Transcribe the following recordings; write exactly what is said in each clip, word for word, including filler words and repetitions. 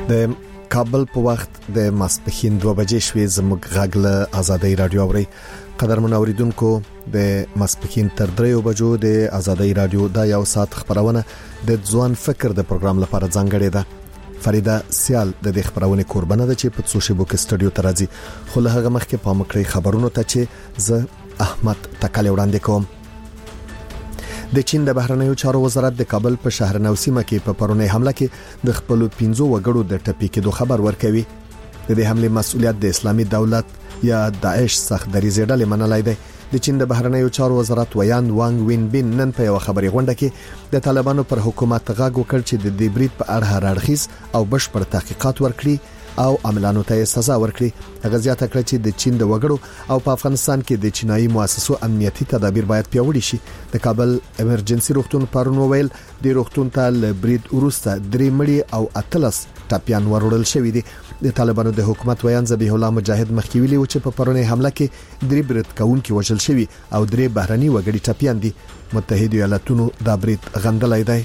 د کابل په وخت د ماسپښین دوه بجې شوې زموږ غږ له آزادۍ رادیو اوري. قدرمن اوریدونکو د ماسپښین تر دریو بجو د آزادۍ رادیو د یو ساعت خبرونه د ځوان فکر د پروګرام لپاره ځانګړې ده. فریده سیال د دې خبرونه قربانه ده چې په سوشي بوک استودیو ته راځي. خو له هغه مخکې په مکرې خبرونو ته چې زه احمد تکل وړاندې کوم. د چین د بهرنیو چارو وزارت د کابل په شهر نو سیمه کې په پرونی حمله کې د خپل پنځو وګړو د ټپي کېدو خبر ورکوي. د دې حمله مسؤلیت د اسلامي دولت یا داعش څخه دریځ ډلې منلای دی. د چین د بهرنیو چارو وزارت ویان وانګ وین بین نن په یو خبري غونډه کې د طالبانو پر حکومت غږ وکړ چې د دې برید په اړه هر اړخیز او بشپړ تحقیقات وکړي او عملانو ته سزا ورکړي. هغه زیاته کړ چې د چین د وګړو او په افغانستان کې د چینایي مؤسسو امنیتي تدابیر باید پیاوړي شي. د کابل ایمرجنسي روغتون پرون ویل د روغتون ته ل برید وروسته درې مړي او اتلس ټاپیان ورول شوې دي. د طالبانو د حکومت ویان ذبیح الله مجاهد مخکې ویلي و چې په پرونی حمله کې درې برید کوونکي وژل شوي او درې بهرني وګړي ټاپیان دي. متحده ایالاتونو دا برید غندلای دی.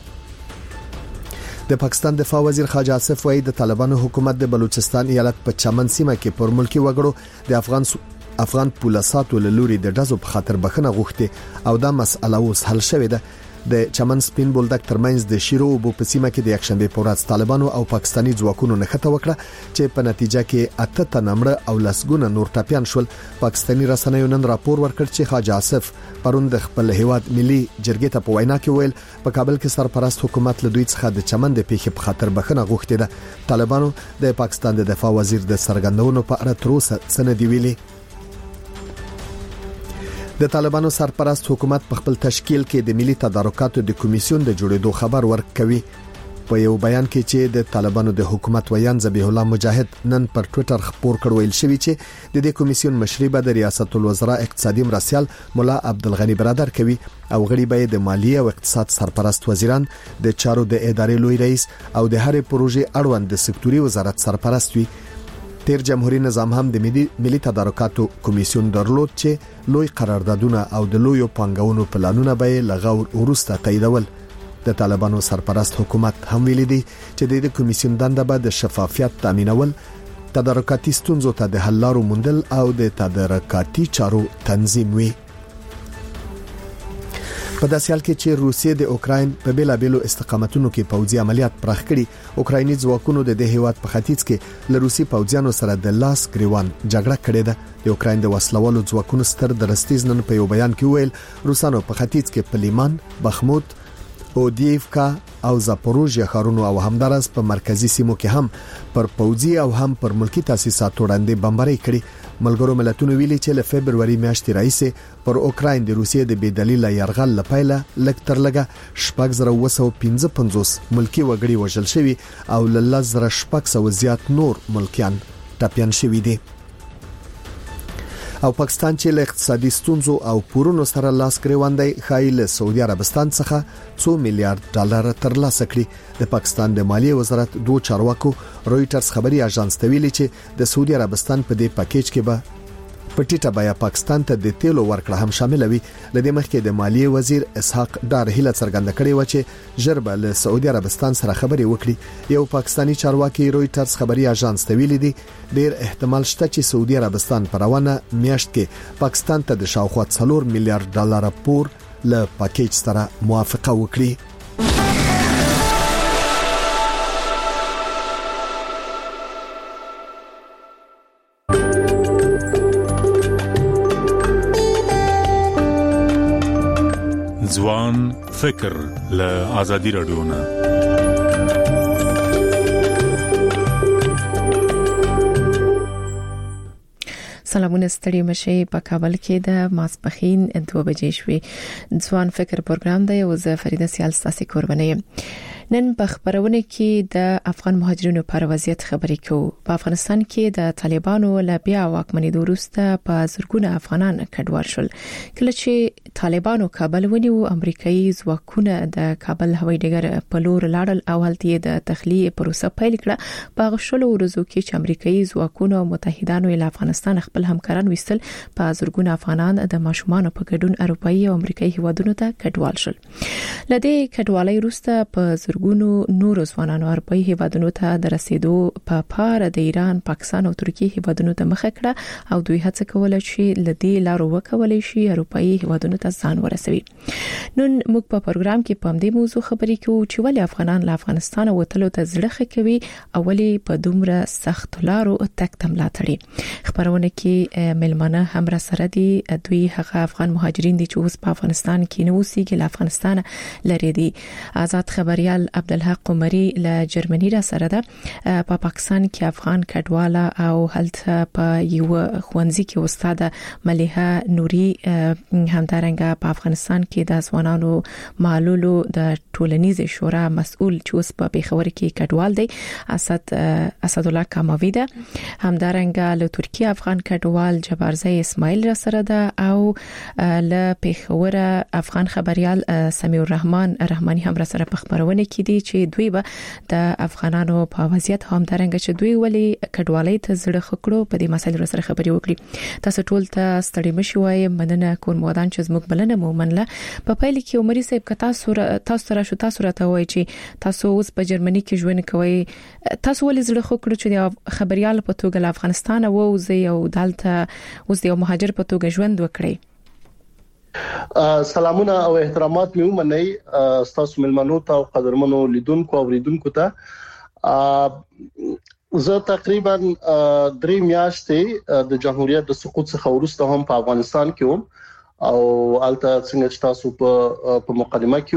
د پاکستان دفاع وزیر خواجه آصف وایي د طالبانو حکومت د بلوچستان ایالت په چمن سیمه کې پر ملکی وګړو د افغان افغان پولیساتو له لوري د ډزو په خاطر بخښنه غوښتي او دا مسأله اوس حل شوې ده. د چمن سپین بولدک ترمنځ د شیرو وبو په سیمه کې د یکشنبه په ورځ طالبانو او پاکستاني ځواکونو نښته وکړه چې په نتیجه کې اته تنمړه او لسګونه نور ټاپیان شول. پاکستاني رسنیو نن راپور ورکړ چې خواجه آصف پرون د خپل هیواد ملي جرګې ته په وینا کې ویل په کابل کې سرپرست حکومت له دوی څخه د چمن د پیښې په خاطر بخښنه غوښتې ده. طالبانو د پاکستان د دفاع وزیر د سرګندونو په اړه تر اوسه څه نه دی ویلي. د طالبانو سرپرست حکومت په خپل تشکیل کې د ملي تدارکاتو د کمیسیون د جوړېدو خبر ورکوي. په یو بیان کې چې د طالبانو د حکومت ویان ذبیح الله مجاهد نن پر ټوئیټر خبر کړ ویل شوی چې د دې کمیسیون مشري به د ریاست الوزرا اقتصادي مرسیال مولا عبدالغنی برادر کوي او غړي به د مالیه او اقتصاد سرپرست وزیران د چارو د ادارې لوی رئیس او د هرې پروژې اړوند د سکتوري وزارت سرپرست وي. تیر جمهوریت نظام هم د ملي تدارکاتو کمیسیون درلود چې لوی قراردادونه او د لوی پانګونو پلانونه به لغور ورسته تاییدول. د طالبانو سرپرست حکومت هم ویلي دی چې د دې کمیسیون دنده به د شفافیت تامینول، تدارکاتي ستونزو ته د حل لارو موندل او د تدارکاتي چارو تنظیم وي. په داسې حال کې چې روسیې د اوکراین په بیلابېلو استقامتونو کې پوځي عملیات پراخ کړي، اوکرایني ځواکونو د دې هیواد په ختیځ کې له روسي پوځیانو سره د لاس ګریوان جګړه کړې ده. د اوکراین د وسلوالو ځواکونو ستر درستیز نن په یو بیان کې ویل روسانو په ختیځ کې په لیمان، بخموت، اودیفکا او زاپوروژیا ښارونو او همدارس په مرکزی سیمو کې هم پر پوځي او هم پر ملکی تاسیساتو وړاندې بمباري کړي. ملګرو ملتونو ویلي چې له فبرवरी میاشتې راځي پر اوکراین د روسیې د بېدلیله یرغل لپاره لک تر لګه شپږ زره وسو پنځه پنځوس ملکی وګړي وژل شوي او له زره شپږ سو زیات نور ملکیان ټاپیان شوي دي. او پاکستان چې له اقتصادي ستونزو او پورونو سره لاس ګریوان دی خایل سعودي عربستان څخه څو میلیارډ ډالر ترلاسه کړي. د پاکستان د مالیې وزارت دوه چارواکو رويټرز خبري اژانس ته ویلي چې د سعودي عربستان په دې پاکیج کې به پټیټه بیا پاکستان ته د تیلو ورکړه هم شامل وي. لدې مخکې د مالیې وزیر اسحاق ډار هیله څرګنده کړې و چې ژربه له سعودي عربستان سره خبري وکړي. یو پاکستانی چارواکي رويټرز خبري اژانس ته ویلي دی ډیر احتمال شته چې سعودي عربستان په روانه میاشت کې پاکستان ته د شاوخوا څلور میلیارډ ډالر پور له پاکیج سره موافقه وکړي. ځوان فکر له آزادي رادیو نه سلامونه ستړي مشه. په کابل کې د ماسپښین دوه بجې شوې. ځوان فکر پروګرام دی او زه فریده سیال ستاسو کوربنه یم. نن په خبرونه کې د افغان مهاجرینو پر وضعیت خبرې کوو. په افغانستان کې د طالبانو له بیا واکمنۍ وروسته په زرګونه افغانان کډوال شول. کله چې طالبانو کابل ونیو، امریکایي ځواکونه د کابل هوایي ډګر په لور لاړل او هلته د تخلیه پروسه پیل کړه. په غشلو ورځو کې چې امریکایي ځواکونه او متحدانو له افغانستان خپل همکاران وستل، په زرګونه افغانان د ماشومان په ګډون اروپایي او امریکایي هیوادونو ته کډوال شول. لدې کډوالۍ وروسته په زرګونه زرګونو نور ځوانانو اروپאי هیوادونو ته د رسیدو په پاره د ایران، پاکستان او ترکیه هیوادونو ته مخه کړه او دوی هڅه کوله چې لدی لارو وکولای شي اروپאי هیوادونو ته ځان ورسوي. نن موږ په پروګرام کې په دې موضوع خبرې کوو چې ولې افغانان له افغانستان وتلو ته زړه کوي او ولې په دومره سخت لارو تک تملا تړي. خبرونه کې ملمنه هم را سره دي. دوی هغه افغان مهاجرین دي چې اوس په افغانستان کې نو اوسېږي، له افغانستان لري دي. آزاد خبريال عبدالحق عمري له جرمني را سره ده. په پا پاکستان کې افغان کډواله او هلته په یو خوانزي کې استاد مليحه نوري همدارنګه په افغانستان کې د ځوانانو معلولو د ټولنیز شورا مسؤل چې اوس په پیښور کې کډوال دی اسد اسد الله کاموي ده. همدارنګه له ترکیه افغان کډوال جبارزی اسماعیل را سره ده او له پیښور افغان خبريال سمیع الرحمن رحماني هم را سره په خبرونه کې دي چې دوی به د افغانانو په وضعیت همدارنګه چې دوی ولې کډوالۍ ته زړه خکړو په دې مسایلو سره خبرې وکړي. تاسو ټول ته ستړي مشي وای مننه کوم مودان چې زموږ بلنه مو منله. په پیل کې عمري صاحب کتا سور تاسو سره شو تاسو راته وای چې تاسو اوس په جرمني کې ژوند کوي، تاسو ولې زړه خکړو چې د خبريال په توګه له افغانستان ووځي او دالته اوس د مهاجر په توګه ژوند وکړي؟ سلامونه او احترامات مې ومنئ تاسو ملمنو ته او قدرمنو لیدونکو او اوریدونکو ته. زه تقریبا درې میاشتې د جمهوریت د سقوط څخه وروسته هم په افغانستان کې وم او البته څنګه چې تاسو په په مقدمه کې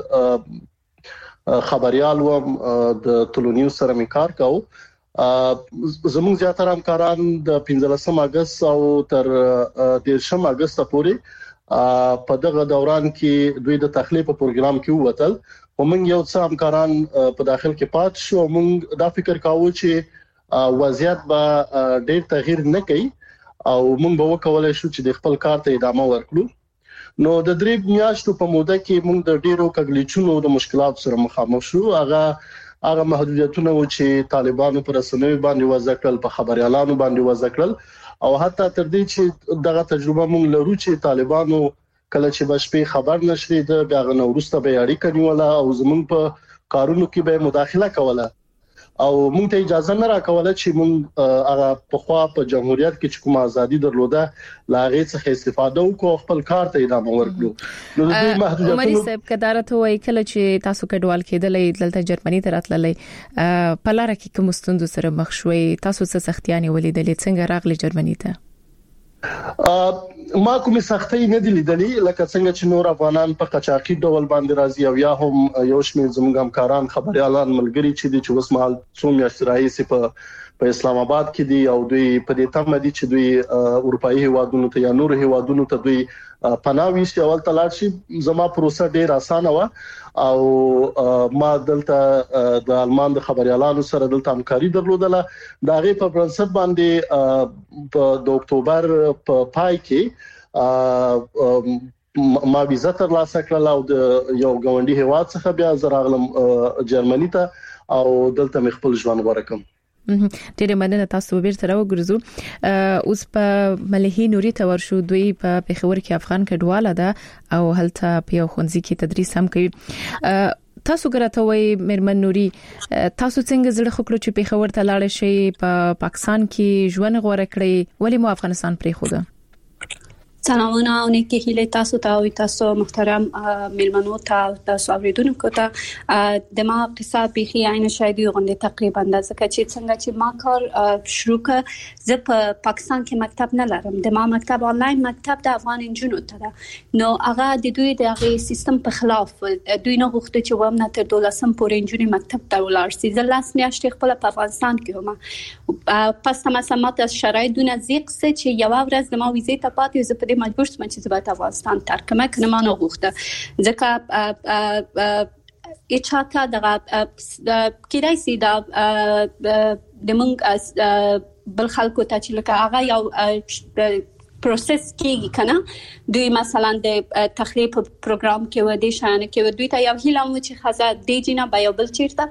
ویل خبريال وم د تلونیو سره مې کار کاوه. زموږ زیاتره همکاران د پنځلسم اگست او تر دیرشم اگست پورې په دغه دوران کې دوی د تخلیه په پروګرام کې ووتل. ومنګ یو څه همکاران په داخل کې پات شو. موږ دا فکر کاوه چې وضعیت به ډېر تغییر نه کوي او موږ به وکولای شو چې د خپل کار ته ادامه ورکړو. نو د درې میاشتو په موده کې موږ د ډېرو کګلیچونو د مشکلات سره مخامخ شو. هغه هغه محدودیتونه و چې طالبانو پر رسنیو باندې وضع کړل، په خبريالانو باندې وضع کړل او حتی تر دې چې دغه تجربه موږ لرو چې طالبانو کله چې بشپې خبر نشري د بیا غنه ورسته به اړیکه نیوله او زمونږ په کارونو کې به مداخله کوله او موږ ته اجازه نه راکوله چې موږ هغه په خوا په جمهوریت کې چې کوم ازادي درلوده لاغې څخه استفاده وکړو، خپل کار ته ادامه ورکړو. نو د دې محدودیتونو عمري صاحب کدارت وای کله چې تاسو کډوال کېدلې دلته جرمني ته راتللې په لار کې کوم ستوندو سره مخ شوي، تاسو څه سختيانې ولیدلې، څنګه راغلي جرمني ته؟ ما کومې سختۍ نه دي لیدلې لکه څنګه چې نور افغانان په قاچاقي ډول باندې راځي او یا هم یو شمېر زموږ همکاران خبريالان ملګري چې د چوس مال څو میاشتې راځي په په اسلام آباد کې دي او دوی په دې تمه دي چې دوی اروپאי هیوادونو ته یا نور هیوادونو ته دوی پناه ویشي. اول تلاش زما پروسه ډېر اسانه و او ما دلته د آلمان د خبريالانو سره دلته همکاري درلودله. دا غي په پرنسپ باندې د اکتوبر په پای کې ما ویزه تر لاسه کړل او د یو ګاونډي هیواد څخه بیا زراغلم جرمني ته او دلته مې خپل ژوند ورکم. ډېر مننه. تاسو به بیرته راوګرځو. اوس په مليحه نوري ته ورشو. دوی په پیښور کې افغان کډواله ده او هلته په یو ښوونځي کې تدریس هم کوي. تاسو ګرته وای مېرمن نوري تاسو څنګه زړه خکړو چې پیښور ته لاړ شئ، په پاکستان کې ژوند غوړه کړی، ولې مو افغانستان پرې خوده؟ سلامونه او نیکی هیله تاسو ته او تاسو محترم ملمنو ته تاسو اوریدونکو ته د ما قصه بيخي عین شاهدي غونډه تقریبا د ځکه چې څنګه چې ما کار شروع ک زه په پاکستان کې مکتب نه لرم. د ما مکتب آنلاین مکتب د افغان انجونو ته ده. نو هغه د دوی د هغه سیستم په خلاف دوی نه غوښته چې ومنه تر دولسم پورې انجونی مکتب ته ولاړ شي. زه لاس میاشتې خپل په افغانستان کې وم. پس تم سمات از شرایطونه زیق سه چې یو ورځ د ما ویزه ته پاتې زه په دې مجبور شوم چې زه په افغانستان ترک کړم کنه ما نه غوښته ځکه اچاته دغه کیدای سي دا د موږ بل خلکو ته چې لکه هغه یو پروسس کېږي کنه دوی مثلا د تخلیه په پروګرام کې و دي شانه کې دوی ته یو هیله مو چې خزه دی جنا به یو بل چیرته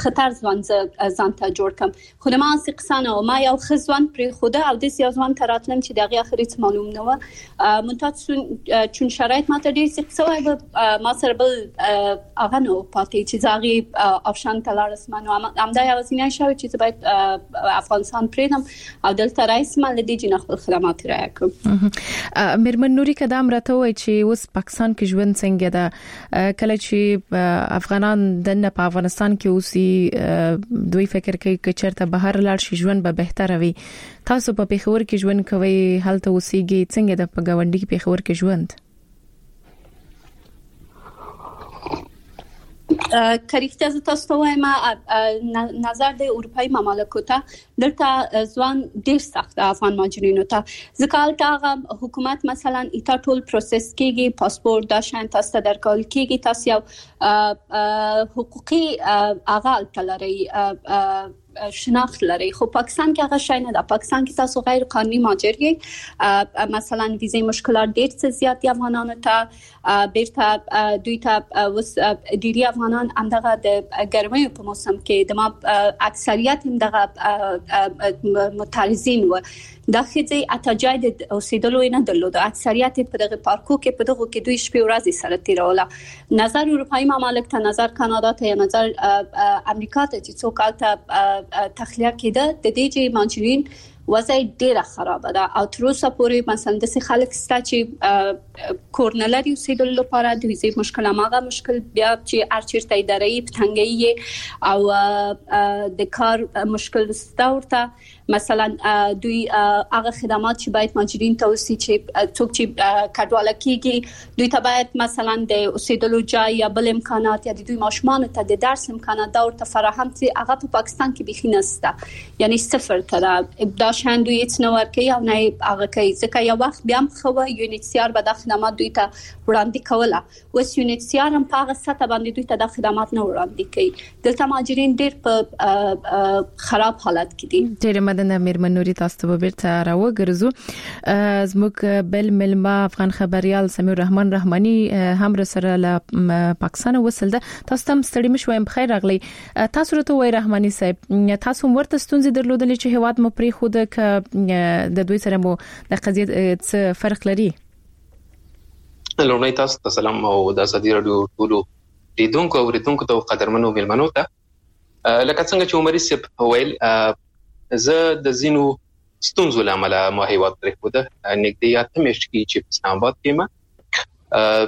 خطر ځوان ځان ته جوړ کم خو ما سقسانه او ما یو خزوان پر خوده او د سیاسوان تراتلم چې دغه اخرت معلوم نه و منتات چون شرایط ما ته ډیر سقسوي ما سره بل اغه نو پاتې چې زاغي افشان تلارسمنو هم دا یو ځینې شوی چې باید افغانستان پرېدم او دلته رئیس مال دي جن خپل خدمات را کوم مرمن نوري کدام راته وای چې اوس پاکستان کې ژوند څنګه ده کله چې افغانان د په افغانستان کې اوسي دوی فکر کوي چې چیرته بهر لاړ شي ژوند به بهتر وي تاسو په پیښور کې ژوند کوي هلته اوسېږي څنګه د په گاونډي کې پیښور کې ژوند کریکته ز تاسو ته وایم نظر د اروپאי مملکتو ته دلته ځوان ډیر سخت افغان ماجرینو ته ځکه تا حکومت مثلا ایتا ټول پروسس کیږي پاسپورت دا شان تاسو ته درکول کیږي تاسو یو حقوقي اغال تلري شناخت لري خو پاکستان کې هغه شای نه ده پاکستان کې تاسو غیر قانوني مهاجر یې مثلا ویزې مشکلات ډېر څه زیات دي افغانانو ته بیرته دوی ته وس ډیری افغانان همدغه د ګرمۍ په موسم کې د ما اکثریت همدغه متعرضین و دا خځې اتجای د اوسېدلو نه درلود اکثریت په دغه پارکو کې په دغه کې دوی شپې ورځې سره تیروله نظر اروپאי ممالک ته نظر کاناډا ته یا نظر امریکا ته چې څوک الته تخلیه کېده د دې چې ماجرین وضع ډیره خراب ده او تر اوسه پورې مثلا د سې خلک ستا چې کورنلری اوسېدل لپاره د ویزې مشکل هغه مشکل بیا چې ارچیرته ادارې پټنګي او د کار مشکل ستا ورته مثلا دوی هغه خدمات چې باید ماجرین ته وسی چې څوک چې کډواله کیږي دوی ته باید مثلا د اوسېدلو ځای یا بل امکانات یا د دوی ماشومان ته د درس امکانات دا ورته فراهم چې هغه په پاکستان کې بخي نسته یعنی صفر ته شان دوی هیڅ نه ورکوي او نه هغه کوي ځکه یو وخت بیا هم خو یونیسیار به د خدمات دوی ته وړاندې کوله اوس یونیسیار هم په هغه سطح باندې دوی ته د خدمات نه وړاندې کوي دلته ماجرین ډېر په خراب حالت کې دي ډېر مدنه میرمن نوري تاسو ته بیرته راوګرځو زموږ بل ملما افغان خبريال سمیر رحمان رحماني هم سره له پاکستان وصل ده تاسو تم ستړي مشوي بخیر راغلی تاسو ورته وای رحماني صاحب تاسو ورته ستونزې درلودلې چې هواد مو پرې خود ک د دوی سره مو د قضیه څه فرق لري لومړی تاسو ته سلام او د ازادي رادیو ټولو لیدونکو او ریدونکو ته قدرمنو ملمنو ته لکه څنګه چې عمر سپ ویل زه د زینو ستونزو لامل ما هیواد پرې خود نګدي اته مشت کې چې اسلام آباد کې ما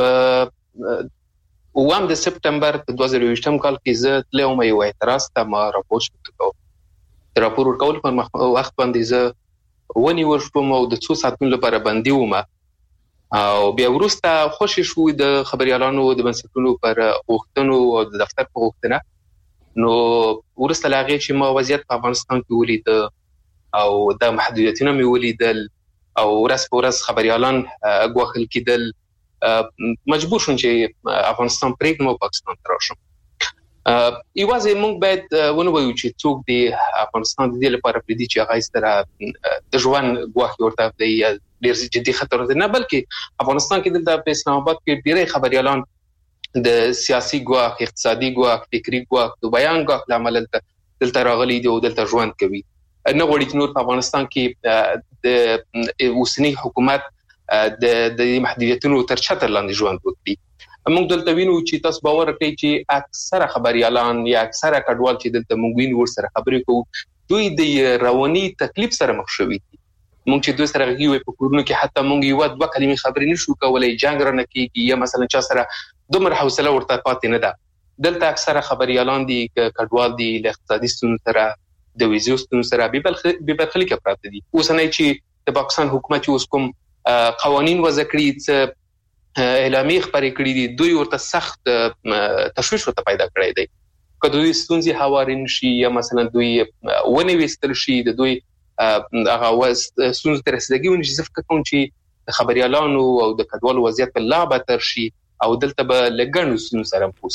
په وام د سپټمبر دوه زره یوولسم کال کې زه تلم یو اعتراض ته ما راپورټ وکړ راپور ورکول په وخت باندې زه ونی ورشم او د څو ساعتونو لپاره باندې ومه او بیا وروسته خوشی شو د خبريالانو د بنسټونو پر غوښتنو او د دفتر په غوښتنه نو وروسته لاغې چې ما وضعیت په افغانستان کې ولید او د محدودیتونو مې ولیدل او ورځ په ورځ خبريالان غوښل کېدل مجبور شوم چې افغانستان پرېږدم او پاکستان ته راشم ایوازې موږ باید ونه وایو چې څوک د افغانستان د دې لپاره پریدي چې هغه ستره د ژوند غواخي ورته دی ډېر جدي خطر دی نه بلکې افغانستان کې د اسلام آباد کې ډېری خبريالان د سیاسي غواخ اقتصادي غواخ فکری غواخ د بیان غواخ لامل دلته راغلي دي او دلته ژوند کوي نه غوړي چې نور په افغانستان کې د اوسنی حکومت د د محدودیتونو تر چتر لاندې ژوند وکړي موږ دلته وینو چې تاسو باور کوي چې اکثره خبريالان یا اکثره کډوال چې دلته موږ وینو ورسره خبرې کوو دوی د رواني تکلیف سره مخ شوي دي موږ چې دوی سره غوي په کورونو کې حتی موږ یو دوه کلمې خبرې نشو کولای جنگ رانه کیږي یا مثلا چا سره دومره حوصله ورته پاتې نه ده دلته اکثره خبريالان دي کډوال دي له اقتصادي ستونزو سره د ویزو ستونزو سره به برخلیک پراته دي اوسنۍ چې د پاکستان حکومت اوس کوم قوانين وضع کړی چې اعلامیه خبرې کړې دي دوی ورته سخت تشویش ورته پیدا کړی دی کله دوی ستونزې هوارین شي یا مثلا دوی ونی وستل شي د دوی هغه ستونزې تر رسیدګي ونشي ځکه کوم چې خبريالانو او د کډوالو وضعیت په لا بدتر شي او دلته به لګڼو ستونزې سره پوسي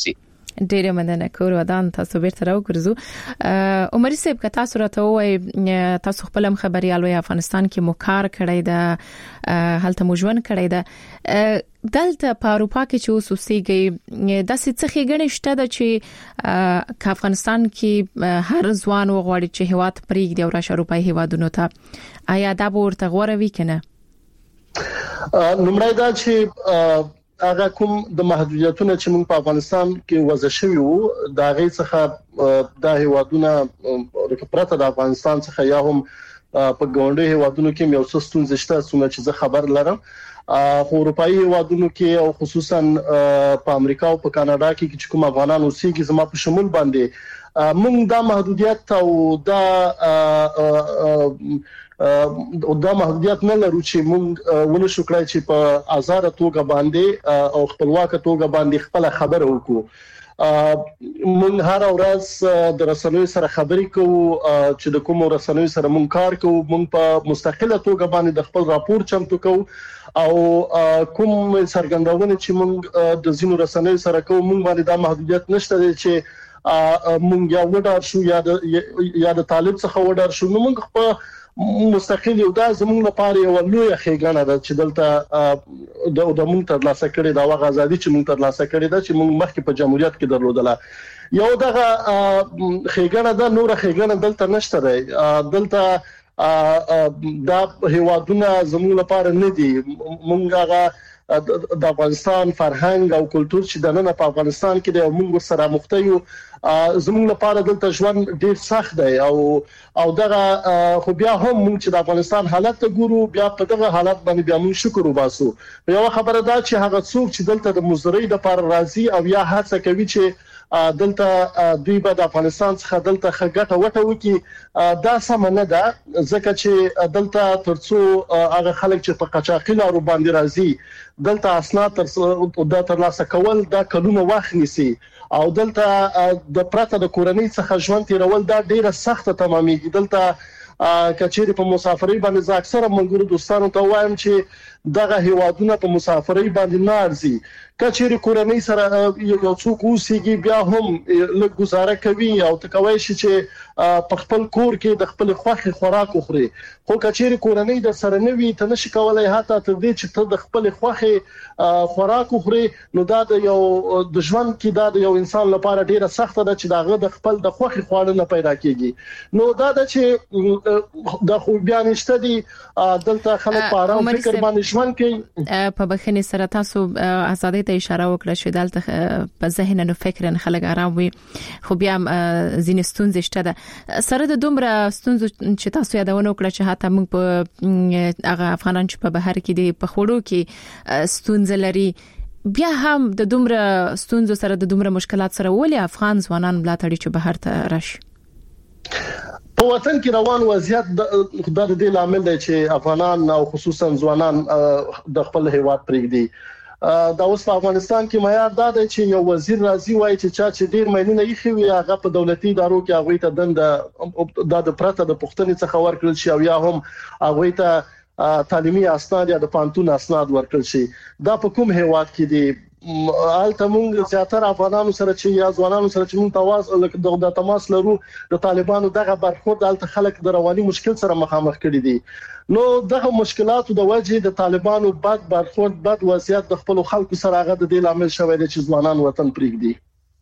ډېر مننه کور ودان تاسو بیرته راوګرځو عمر صاحب که تاسو راته وای تاسو خپل خبريال وای افغانستان کې مو کار کړی دا هلته مو ژوند کړی دا دلته په اروپا کې چې اوس اوسېږي د څه ښېګڼې شته د چې په افغانستان کې هر ځوان وغواړي چې هیواد پرېږدي او راشه اروپای هیوادونو ته آیا دا به ورته غوړه وي کنه نمړای دا چې هغه کوم د محدودیتونو چې موږ په افغانستان کې وضع شوی وو دا غي څخه د هیوادونو پرته د افغانستان څخه یا هم په ګاونډي هیوادونو کې یو څه ستونزې شته چې زه خبر لرم په اروپאי هیوادونو کې او خصوصا په امریکا او په کاناډا کې چې کوم افغانان اوسېږي زما په شمول باندې موږ دا محدودیت او دا او دا محدودیت نه لرو چې موږ ونه شو کړای چې په آزاد توګه باندې او خپلواک توګه باندې خپل خبره وکړو موږ هر ورځ د رسنیو سره خبرې کوو چې د کوم رسنیو سره موږ کار کوو موږ په مستقله توګه باندې د خپل راپور چمتو کوو او کوم سرګندونه چې موږ د زینو رسنیو سره کوو موږ باندې دا محدودیت نشته چې موږ یو وډار شو یا د یا د طالب څخه وډار شو نو موږ په مستقل یو دا زموږ لپاره یو لوی ښېګڼه ده چې دلته د د موږ تر لاسه کړي دا وغه ازادي چې موږ تر لاسه کړي ده چې موږ مخکې په جمهوریت کې درلودله یو دغه ښېګڼه ده نور ښېګڼه دلته نشته ده دلته دا هیوادونه زموږ لپاره نه دي موږ هغه د افغانستان فرهنګ او کلچر چې د نن په افغانستان کې د موږ سره مختیو زموږ لپاره دلته ژوند ډیر سخت دی او او دغه خو بیا هم موږ چې د افغانستان حالت ته ګورو بیا په دغه حالت باندې بیا موږ شکر وباسو یو خبره ده چې هغه څوک چې دلته د مزدوري د لپاره راضي او یا هڅه کوي چې دلته دوی به د افغانستان څخه دلته خګټه وټه وکي دا سم نه ده ځکه چې دلته ترڅو هغه خلک چې په قاچاقي لارو باندې راځي دلته اسناد تر د ترلاسه کول دا کلونه وخت نیسي او دلته د پرته د کورنۍ څخه ژوند تیرول دا ډیره سخته تمامېږي دلته کچېری په مسافرۍ باندې ځکه اکثره منګورو دوستانو ته وایم چې دغه هیوادونه په مسافرۍ باندې نه ارزي کچېری کورنۍ سره یو څوک اوسېږي بیا هم لږ گزاره کوي او تکوي شي چې په خپل کور کې د خپل خوخي خوراک خوري خو کچېری کورنۍ د سره نوي ته نشي کولای حتی تر دې چې ته د خپل خوخي خوراک خوري نو دا د یو د ژوند کې دا د یو انسان لپاره ډیره سخته ده چې داغه د خپل د خوخي خوړل نه پیدا کیږي نو دا د چې د خو بیا نشته دي دلته خلک په آرام فکر باندې ژوند کوي په بخښنې سره تاسو ازادي ته اشاره وکړه چې دلته په ذهن او فکر خلک آرام وي خو بیا ځینې ستونزې شته ده سره د دومره ستونزو چې تاسو یادونه وکړه چې حتی موږ په هغه افغانان چې په بهر کې دي په خوړو کې ستونزې لري بیا هم د دومره ستونزو سره د دومره مشکلات سره ولې افغان ځوانان ملاتړي چې بهر ته راشي په وطن کې روان وضعیت د دې لامل دی چې افغانان او خصوصا ځوانان د خپل هیواد پرېږدي دا اوس په افغانستان کې معیار دا دی چې یو وزیر راځي وایي چې چا چې ډیر مینونه یې خوي هغه په دولتي ادارو کې هغه ته دند د پرته د پښتنې څخه ورکړل شي او یا هم هغه ته تعلیمي اسناد یا د پانتون اسناد ورکړل شي دا په کوم هیواد کې دی آلته موږ زیاتره افغانانو سره چې یا ځوانانو سره چې موږ تواصل د تماس لرو د طالبانو دغه برخورد آلته خلک د رواني مشکل سره مخامخ کړي دي نو دغه مشکلاتو د وجې د طالبانو بد برخورد بد وضعیت د خپل خلکو سره هغه د دې لامل شوی دی چې ځوانان وطن پرېږدي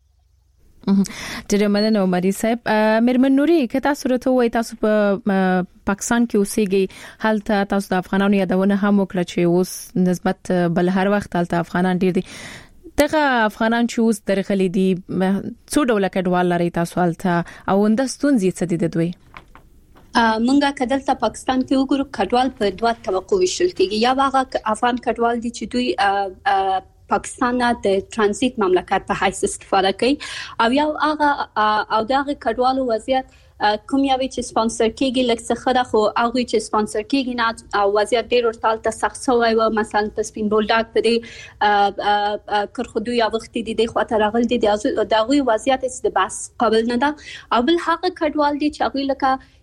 ډېر مننه عمري صاحب مېرمن نوري که تاسو راته وایي تاسو په پاکستان کې اوسېږئ هلته تاسو د افغانانو یادونه هم وکړه چې اوس نسبت بل هر وخت هلته افغانان ډېر دي دغه افغانان چې اوس درغلي دي څو ډول کډوال لري تاسو هلته او اند ستونزې څه دي د دوی مونږه کدل ته پاکستان کې وګورو کډوال په دوه طبقو ویشل کېږي یا هغه افغان کډوال دي چې دوی پاکستان د ترانزیت مملکت په حیث استفاده کوي او یو هغه او دغه کډوالو وضعیت کوم یوي چې سپانسر کیږي لکه څه خو هغه چې سپانسر کیږي نه او وضعیت ډیر ورتال ته سخت شوی و مثلا په سپین بولډاک په دې کرخدو یا وخت دي د خاطر راغل دي دغه وضعیت است د بس قابل نه ده او بل هغه کډوال دي چې هغه لکه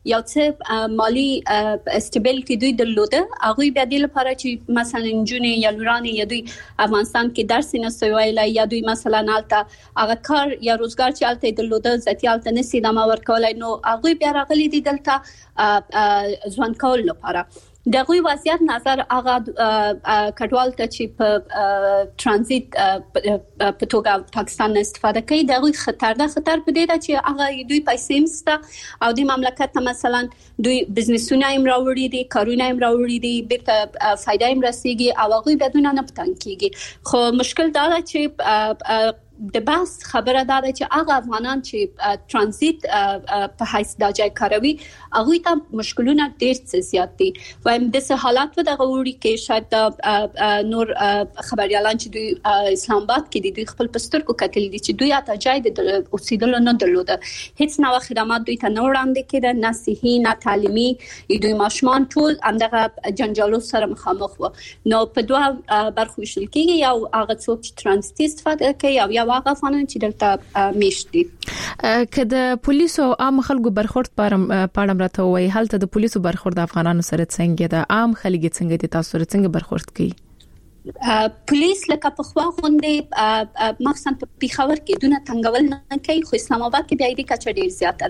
یو څه مالی استابیلیټي دوی درلوده هغه بیا د لپاره چې مثلا جونې یا لورانه یا دوی افغانستان کې درس نه سویلای یا دوی مثلا الته هغه کار یا روزګار چې الته درلوده ځاتیالته نسی د ما ورکولای نو هغه بیا راغلي دي دلته ځوان کول لپاره دغه وضعیت نظر هغه کډوال ته چې په ترانزیت په توګه پاکستان استفاده کوي دغه خطر ده خطر په دې ده چې هغه دوی پیسې مسته او د مملکت ته مثلا دوی بزنسونه هم راوړي دي کارونه هم راوړي دي بیرته فائدې هم رسیږي او هغه بدون نه پټن کیږي خو مشکل دا ده چې د بس خبره دا ده چې هغه افغانان چې ترانزیت په حیث د ځای کاروي هغه ته مشکلونه ډېر زیات دي وایم د څه حالات و دغه وړي کې شاید نور خبريالان چې دوی اسلام آباد کې دي دوی خپل پستر کو کتل دي چې دوی اته ځای د اوسېدل نه درلوده هیڅ نو خدمات دوی ته نه وړاندې کېده نه صحي نه تعلیمي دوی ماشومان ټول اندغه جنجالو سره مخامخ وو نو په دوه برخو وشل کېږي یو هغه څوک چې ترانزیت استفاده کوي او واغه فنن چې دلته میشتي کله پولیسو عام خلکو برخورد پاړم راته وای حالت د پولیسو برخورد افغانانو سره څنګه ده عام خلک څنګه دي تاسو سره څنګه برخورد کوي پولیس لکه په خوا غونډې مخصوصا په پیښور کې دونه تنګول نه کوي خو اسلام آباد کې بیا دې کچه ډیر زیاته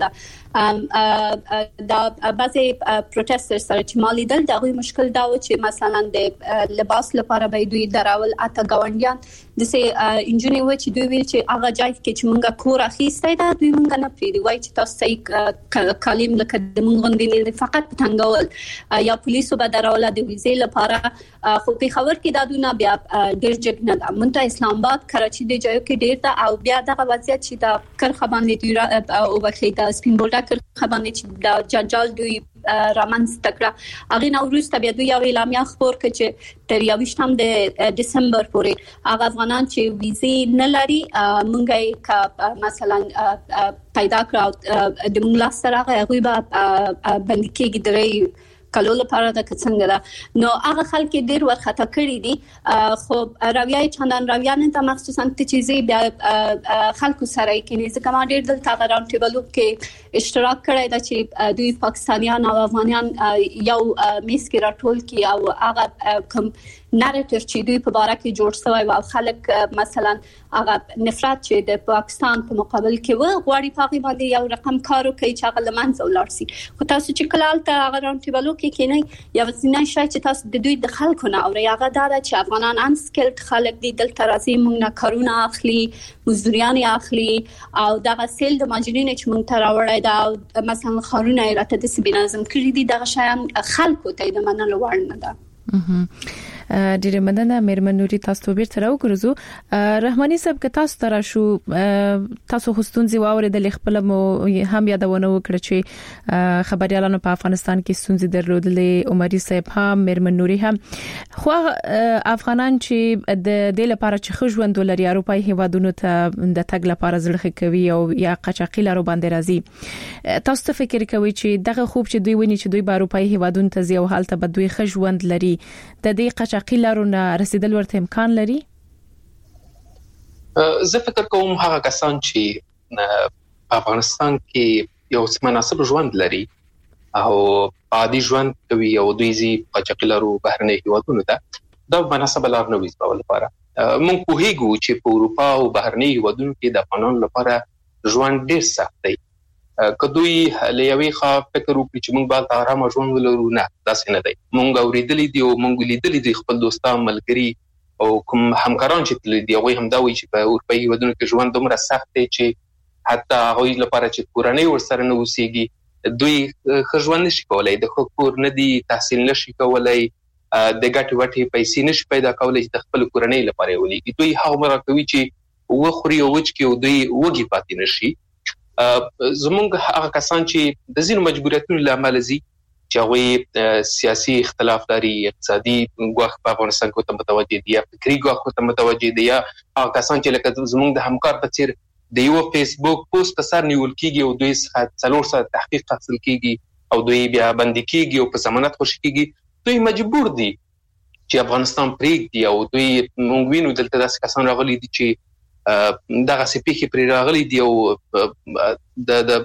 ده دا بعضي پروتستر سره چې مالي دل دغه مشکل دا و چې مثلا د لباس لپاره به دوی دراول اته گاونډیان د سه انجنیر و چې دوی ویل چې هغه ځای کې چې مونږه کور اخیستای دا دوی مونږ نه پریدي وای چې تاسو صحیح کلیم لکه د مونږ غونډې فقط تنګول یا پولیسو به دراول د ویزې لپاره خو پیښور کې دا دونه بیا ډیر جګ نه ده مونږ اسلام آباد کراچي د ځایو کې ډیر ده او بیا دغه وضعیت چې د کرخه باندې دی او بخې د سپین بولډا کرخه باندې چې د جنجال دوی رامنځ تکړه اغه نو وروسته بیا دوی یو اعلامیه خبر کړ چې تر یوشتم د دسمبر پورې هغه افغانان چې ویزې نه لري مونږه کا مثلا پیدا کړو د مونږ لاسره هغه به باندې کې درې کلو لپاره د څنګه ده نو هغه خلک ډیر ورخته کړی دي خو راویای چندان راویان ته مخصوصا ته چیزې بیا خلکو سره کې نه ځکه ما ډیر دلته راوند ټیبلو کې اشتراک کړی دا چې دوی پاکستانیان او افغانان یو میس کې راټول کی او هغه کوم نریټیو چې دوی په باره کې جوړ شوی او خلک مثلا هغه نفرت چې د پاکستان په مقابل کې و غواړي پاغي باندې یو رقم کارو کوي چې هغه لمنځه ولاړ شي خو تاسو چې کلال ته هغه راوند ټیبلو کې کینای یا وسینه شای چې تاسو د دوی د خلکو نه او هغه دا چې افغانان ان سکلډ خلک دي دلته راځي موږ نه کارونه اخلي مزدوریان اخلي او دغه سیل د ماجرین چې موږ ته راوړی دا مثلا خارونه راته د سبي نظم کړی دي دغه شیان خلکو ته د منلو وړ نه ده ډیره مننه مېرمن نوري تاسو به تر وګرځو رحماني صاحب که تاسو تر شو تاسو خستونځي واوریدل خپل مو هم یادونه وکړه چې خبريالانو په افغانستان کې ستونزې درلودلې عمري صاحب هم مېرمن نوري هم خو افغانان چې د دې لپاره چې خوژوند ولري اروپای هیوادونو ته د تګ لپاره زړه کوي او یا قچاقي لارو باندې راځي تاسو ته فکر کوي چې دغه خوب چې دوی ونی چې دوی په اروپای هیوادونو ته ځي او حالت به دوی خوژوند لري د دې قچاقي لارو نه رسیدل ورته امکان لري زه فکر کوم هغه کسان چې په افغانستان کې یو مناسب ژوند لري او عادي ژوند کوي او دوی زی قچاقي لارو بهرني هیوادونو ته دا مناسب لار نه وي په لپاره مونږ کوهیږو چې په اروپا او بهرني هیوادونو کې د افغانانو لپاره ژوند ډیر سخت دی کدوې لېوي خا فکر وکړي چې موږ به آرام ژوند ولرو نه داسې نه دی موږ اوریدلې دي او موږ لیدلې دي خپل دوستان ملګري او کوم همکاران چې تل دي هغه هم دا وایي چې په اروپایي هیوادونو کې ژوند دومره سخت دی چې حتی هغه لپاره چې کورنۍ ورسره نه اوسېږي دوی ژوند نشي کولای د کور نه دي تحصیل نشي کولای د ګټ وټي پیسې نشي پیدا کولای چې خپل کورنۍ لپاره ولېږي دوی هغه مرکوي چې وخوري او وچ کې دوی وږي پاتې نشي زمونږ هغه کسان چې د ځینو مجبوریتونو لامل زی چې هغه سیاسي اختلاف لري اقتصادي ګواښ په افغانستان کې متوجه دي یا فکری ګواښ ته متوجه دي یا هغه کسان چې لکه زمونږ د همکار په څیر د یو فیسبوک پوسټ په سر نیول کیږي او دوی څلور ساعت تحقیق حاصل کیږي او دوی بیا باندې کیږي او په ضمانت خوشی کیږي دوی مجبور دي چې افغانستان پریږدي او دوی موږ وینو دلته داسې کسان راغلي دي چې دغه سپیخي پر راغلي دی او د د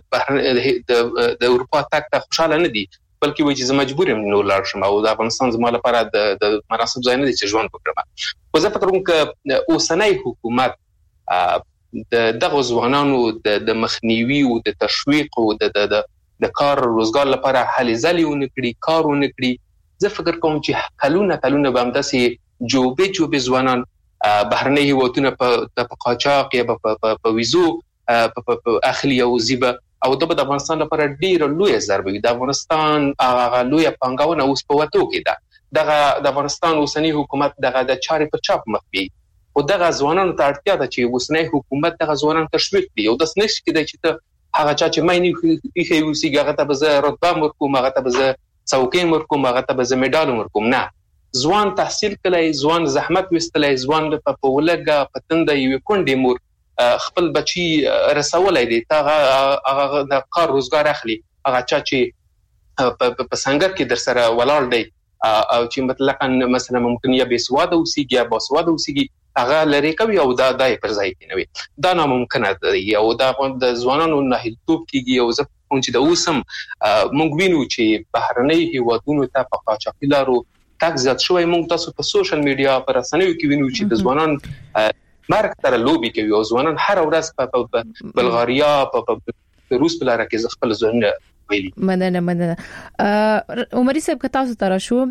د اروپا تک ته خوشاله نه دي بلکې وایي چې زه مجبور یم نو لاړ شم او د افغانستان زما لپاره د د مناسب ځای نه دی چې ژوند وکړم. خو زه فکر کوم چې اوسنۍ حکومت د دغه ځوانانو د مخنیوي او د تشویق او د د د کار روزګار لپاره هلې ځلې ونکړي کار ونکړي. زه فکر کوم چې کلونه کلونه به همداسې جوبې جوبې ځوانان بهرني هیوادونه په قاچاق یا په ویزو په اخلي او زیبه او د افغانستان لپاره ډیر لوی ضربه د افغانستان هغه لوی پنګاونه اوس په وته کې ده دغه د افغانستان اوسنی حکومت دغه د چارې په چاپ مخ بي او دغه ځوانانو ته اړتیا ده چې اوسنی حکومت دغه ځوانان تشویق کړي او د سنش کې د چې ته هغه چا چې مې نه یې وسی هغه ته به رتبه مرکوم هغه ته به څوکۍ مرکوم هغه ته به میډال مرکوم نه ځوان تحصیل کړي ځوان زحمت وستلای ځوان په پولګه پتند یو کونډې مور خپل بچي رسولای دي تا هغه د کار روزګار اخلي هغه چا چې په سنگر کې در سره ولاړ دی او چې مطلقاً مثلا ممکن یا به سواد اوسېږي یا با سواد اوسېږي هغه لري کوي او دا دای پر ځای کې نه وي دا ناممکنه دی او دا د ځوانانو نه هیڅوک کیږي او زه کوم چې د اوسم موږ وینو چې بهرنۍ هیوادونو ته په قاچاقي لارو تاک زیات شوی موږ تاسو په سوشل میډیا پر رسنیو کې وینو چې د ځوانان مرګ تر لوبي کوي او ځوانان هر ورځ په بلغاریا په روس په لار کې خپل ځوان ویلي. مننه مننه عمري صاحب که تاسو تر شو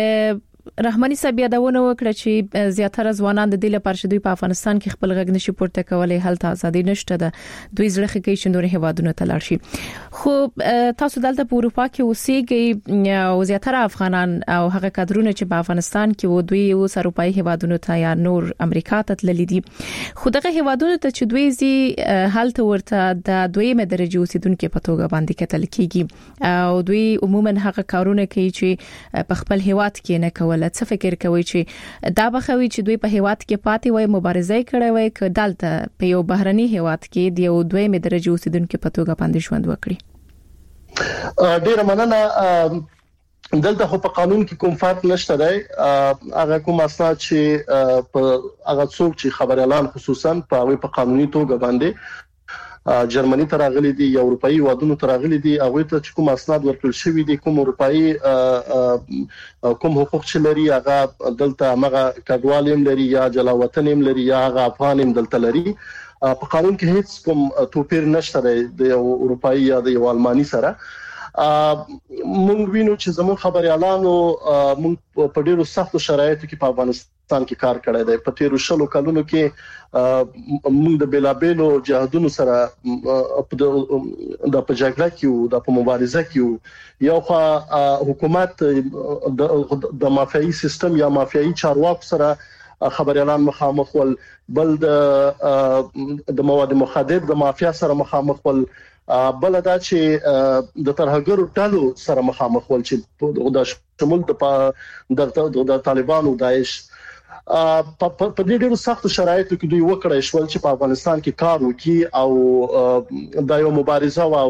رحماني صاحب یادونه وکړه چې زیاتره ځوانان د دې لپاره چې دوی په افغانستان کې خپل غږ نشي پورته کولای هلته ازادي نشته ده دوی زړه کې چې نور هیوادونو ته لاړ شي. خو تاسو دلته په اروپا کې اوسېږئ او زیاتره افغانان او هغه کادرونه چې په افغانستان کې و دوی اوس اروپאי هیوادونو ته یا نور امریکا ته تللي دي خو دغه هیوادونو ته چې دوی زی هلته ورته د دویمه درجه اوسیدونکو په توګه باندې کتل کیږي او دوی عموما هغه کارونه کوي چې په خپل هیواد کې نه کوي. څه فکر کوي چې دا بخوي چې دوی په هیواد کې پاتې وای مبارزه کړې وای ک دلته په یو بهرني هیواد کې د یو دویمه درجه اوسیدونکو په توګه باندې ژوند وکړي؟ ډیر مننه. دلته خو په قانون کې کوم فرق نشته دی. هغه کوم اسناد چې په هغه څوک چې خبر اعلان خصوصا په په قانوني توګه باندې جرمني ته راغلي دي یا اروپאי وادونو ته راغلي دي هغه ته چې کوم اسناد ورکړل شوی دي کوم اروپאי کوم حقوق چې لري هغه دلته هغه کډوالیم لري یا جلاوطنیم لري یا هغه افغانیم دلته لري په قانون کې هیڅ کوم توپیر نشته د اروپאי یا د الماني سره. مونږ وینو چې زموږ خبري اعلانو مونږ په ډیرو سختو شرایطو کې په افغانستان کې کار کړی دی. په تیرو شلو کلونو کې مونږ د بیلابېلو جهادونو سره د په جګړه کې د په مبارزه کې یو خو حکومت د مافیایي سیستم یا مافیایي چارواکو سره خبر اعلان مخامخ ول بل د مواد مخدر د مافیا سره مخامخ ول بل دا چې د ترهګرو ټالو سره مخامخ ول چې د شمول د د طالبانو داعش په دې ډیرو سختو شرایطو کې دوی وکړای شول چې په افغانستان کې کار وکړي او د یو مبارزه او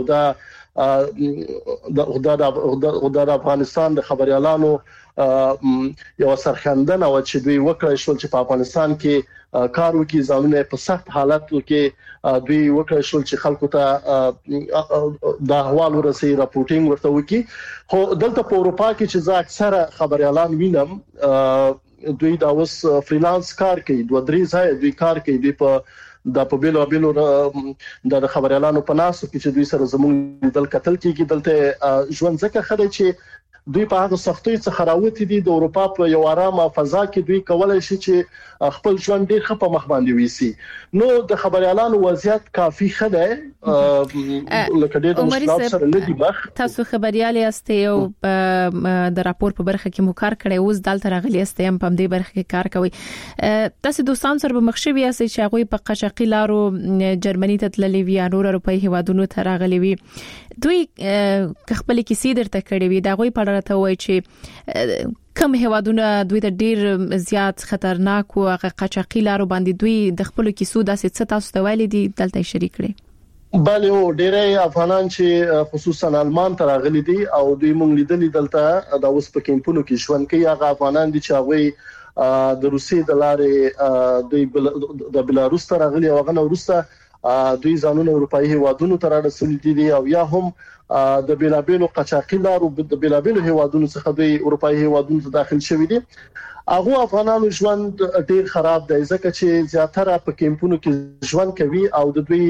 د د افغانستان د خبري اعلانو یو سرخندنه او چې دوی وکړای شول چې په افغانستان کې کار وکړي ځانونه په سخت حالاتو کې دوی وکړای شول چې خلکو ته د احوال ورسي راپورټینګ ورته وکړي. خو دلته په اروپا کې چې زه اکثره خبري اعلان وینم دوی دا اوس فریلانس کار کوي دوه درې ځای دوی کار کوي دوی په د په بیلو بیلو د خبري اعلانو په ناسو کې چې دوی سره زموږ دل قتل کېږي دلته ژوند ځکه خدای چې دوی په هغه سختۍ څخه راوتی دي د اروپا په یو آرامه فضا کې دوی کولای شي چې خپل ژوند ډیر ښه په مخ باندې ويسي. نو د خبري اعلان وضعیت کافي خده لکه ډیر د مشکلات سره نه دي مخ. تاسو خبريال یاستئ او د راپور په برخه کې مو کار کړی اوس دلته راغلی یاستئ هم په دې برخه کې کار کوي. تاسو دوستان سره به مخ شوي یاستئ چې هغه په قشقي لارو جرمني ته تللي وي نور اروپאי هیوادونو ته راغلي وي دوی خپل کیسې درته کړې وي دا غوي په راته وای چې کوم هیوادونه دوی ته ډیر زیات خطرناک او قاچاقي لارو باندې دوی د خپل کیسو داسې څه تاسو ته ویلي دي دلته شریک کړي؟ بله او ډیرې افغانان چې خصوصا آلمان ته راغلي دي او دوی مونږ لیدلې دلته د اوس په کیمپونو کې ژوند کوي هغه افغانان دي چې هغه د روسي د لارې د د بلاروس ته راغلي او غنه روسه دوی ځانونه اروپאי هیوادونو ته راځي دي او یا هم د بیلابیلو قاچاقي لارو د بیلابیلو هیوادونو څخه دوی اروپאי هیوادونو ته داخل شوي دي. هغه افغانانو ژوند ډیر خراب دی ځکه چې زیاتره په کیمپونو کې ژوند کوي او د دوی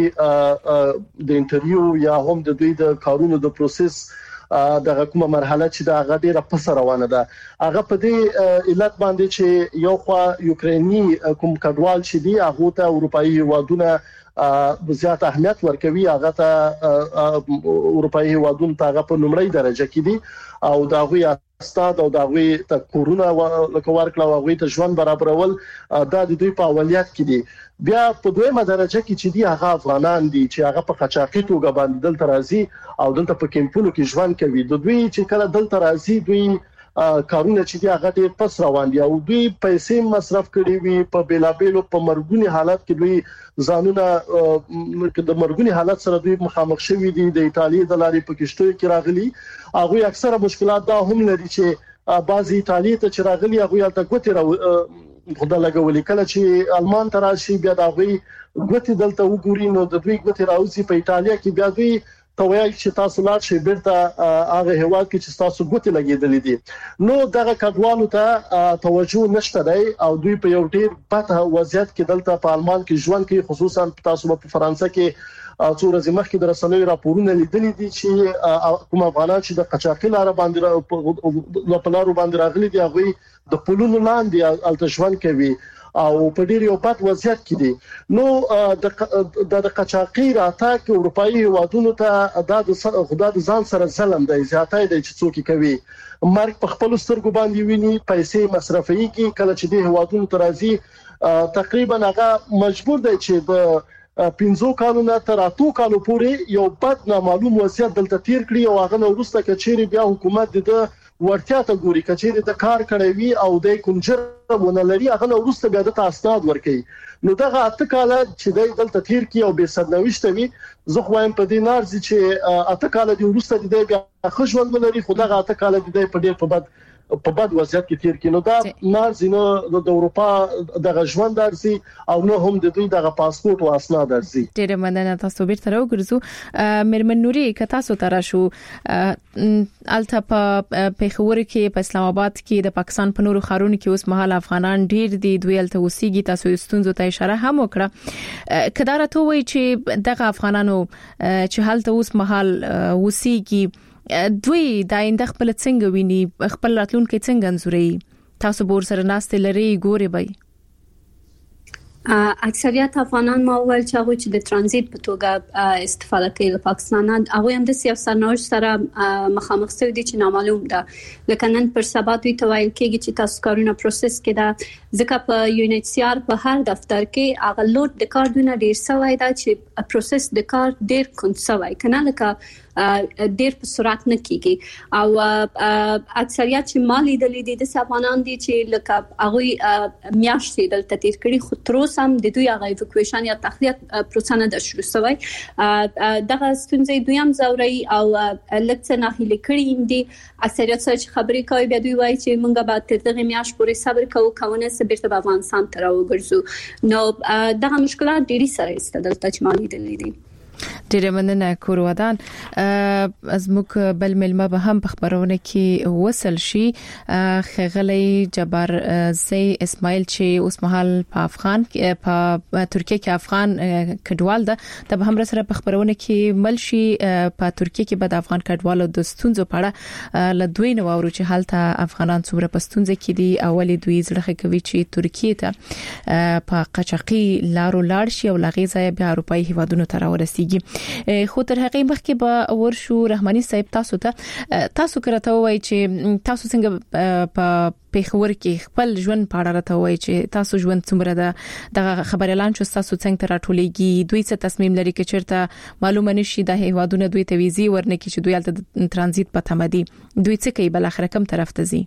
د انټرویو یا هم د دوی د کارونو د پروسس د کومه مرحله چې دا غډیره پس روانه ده هغه په دې علت باندې چې یو خوا یوکرینی کوم کډوال چې دی هغه ته اروپאי هیوادونه زیات اهمیت ورکوي هغه ته اروپאי هیوادونو ته هغه په لومړی درجه کې دي او دا غوي استاد او دا غوي ته کورونا لکه ورکړه او غوي ته ژوند برابرول دا د دوی په اولویت کې دي. بیا په دویمه درجه کې چې دی هغه افغانان دي چې هغه په قاچاقي توګه باندې دلته راځي او دلته په کیمپونو کې ژوند کوي. د دوی چې کله دلته راځي دوی کارونه چې دی هغه ډېر پس روان دي او دوی پیسې مصرف کړي وي په بیلابیلو په مرګونی حالت کې دوی ځانونه د مرګونی حالت سره دوی مخامخ شوي دي. د ایتالیا د لارې په کشتو کې راغلي هغه اکثره مشکلات دا هم لري چې بعضی ایتالیا ته چې راغلي هغه الته کوتي را خدای لګولې کله چې المان ته راشي بیا دا غوي کوتي دلته وګوري نو د دوی کوتي راوځي په ایتالیا کې بیا دوی توایي چې تاسو لاړ شئ بیرته هغه هیواد کې چې تاسو ګوتې لګېدلې دي نو دغه کډوالو ته توجه نشته دی او دوی په یو ډیر بد وضعیت کې دلته په آلمان کې ژوند کوي. خصوصا تاسو په فرانسه کې څو ورځې مخکې د رسنیو راپورونه لیدلي دي چې کوم افغانان چې د قاچاقي لار باندې په لارو باندې راغلي دي هغه د پلونو لاندې الته ژوند کوي او په ډیر یو بد وضعیت کې دي. نو د قاچاقي راتګ اروپאי هیوادونو ته د خدای د ځان سره ظلم دی زیاتای دی چې څوک کوي مرګ په خپل سترګو باندې ویني پیسې مصرفي کی کله چې د هیوادونو ته راځي تقریبا هغه مجبور دی چې د پنځو کالونو تر اتو کالو پورې یو بد نامعلوم وضعیت دلته تیر کړی او هغه نو وروسته کچېری بیا حکومت د ورتیا ته ګوري کچېری د کار کړی وي او د کنجر ونلري هغه نو وروسته بیا د اسناد ورکي. نو دغه اته کال چې د دلته تیر کی او به صدنويشت وي زه خو وایم په دې نارځي چې اته کال دی وروسته د بیا خوشوند ولري خو دغه اته کال دی په ډیر په بد په بد وضعیت کې تیر کینو دا نارځي نو د اروپا دغه ژوند درسي او نو هم د دوی دغه پاسپورت او اسناد درسي. ډېر مننه تاسو بیرته راوګرځو مرمن نوري که تاسو تر شو الته په پیښور کې په اسلام آباد کې د پاکستان په نورو ښارونو کې اوس مهال افغانان ډېر دي دوی الته اوسېږي تاسو ستونزو ته اشاره هم وکړه کدار ته وایي چې دغه افغانانو چې هلته اوس مهال اوسېږي دوی د آینده خپل څنګه ویني خپل راتلونکي څنګه انځوري تاسو بور سره ناست لري ګوري بای اکثریت افغانان ما ول چې هغه چې د ترانزیت په توګه استفاده کوي له پاکستان هغه هم د سیاست سرنوشت سره مخامخ شوی دي چې نامعلوم ده لکه نن پر سبا دوی ته وایي کېږي چې تاسو کارونه پروسس کړه ځکه په یو ان ایچ سی آر په هر دفتر کې هغه لوډ د کار دونه ډیر سوی دا چې پروسس د کار ډیر کون سوی کنه لکه ډیر په سرعت نه کیږي او اکثریت چې مالی د لیدې د افغانان دي چې لکه هغه میاشتې دلته تیر کړي خو تر اوسه هم د دوی هغه ایوکویشن یا تخلیه پروسه نه د شروع شوی دغه ستونزې دوی هم زوري او لکه نه هلي کړي دي اکثریت سره چې خبرې کوي بیا دوی وایي چې مونږ به تر دغه میاشت پورې صبر کوو کوونه سبرته په افغانستان ته راوګرځو نو دغه مشکلات ډېری سره استدلال ته مالی د لیدې. ډیره مننه کورودان از موږ بل ملما به هم په خبرونه کې وصل شي خغلی جبار زی اسماعیل چې اوس مهال په افغان په ترکیه کې افغان کډوال ده د به هم سره په خبرونه کې مل شي په ترکیه کې به د افغان کډوالو د ستونزو په اړه ل دوی نو ورو چې حالت افغانان څومره په ستونزه کې دي اولی دوی زړه کوي چې ترکیه ته په قاچاقي لارو لاړ شي او لغې ځای بیا اروپאי هیوادونو ته راورسي خو تر هغه مخکې به ورشو رحماني صاحب تاسو ته تاسو کرته وای چې تاسو څنګه په پیښور کې خپل ژوند په اړه راته وای چې تاسو ژوند څومره ده د خبر اعلان شو تاسو څنګه راټولېږي دوی څه تصمیم لري چې چیرته معلومه نشي د هیوادونو دوی ته ویزي ورنه کې چې دوی الته ترانزیت په تمدي دوی څه کوي بل اخر کوم طرف ته ځي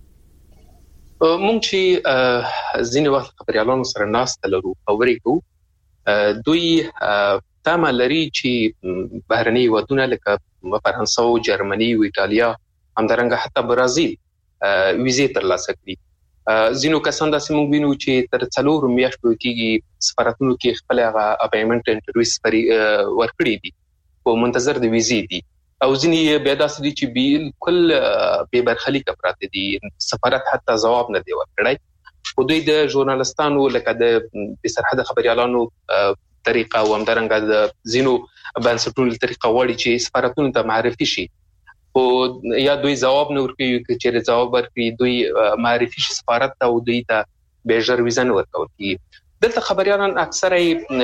مونږ چې ځینې وخت خبر اعلان سره ناست لرو خبرې کوو دوی تمه لري چې بهرني ودونه لکه فرانسه او جرمني او ایتالیا همدارنګه حتی برازیل ویزه ترلاسه کړي زینو کسان داسې موږ وینو چې تر څلور میاشتو کېږي سفارتونو کې خپل هغه اپاینټمنټ انټرویوز پرې ورکړي دي او منتظر د ویزې دي او ځینې بیا داسې دي چې بالکل بې برخلیک پراته دي سفارت حتی جواب نه دی ورکړی خو دوی د ژورنالستانو لکه د سرحد خبريالانو طریقه او همدارنګه د زینو بنسټونو طریقه وړي چې سفارتونو ته معرفي شي او یا دوی جواب نه ورکوي چې جواب ورکړي دوی معرفي شي سفارت ته او دوی ته بیجر ویزا نه ورکول کی دلته خبريالان اکثره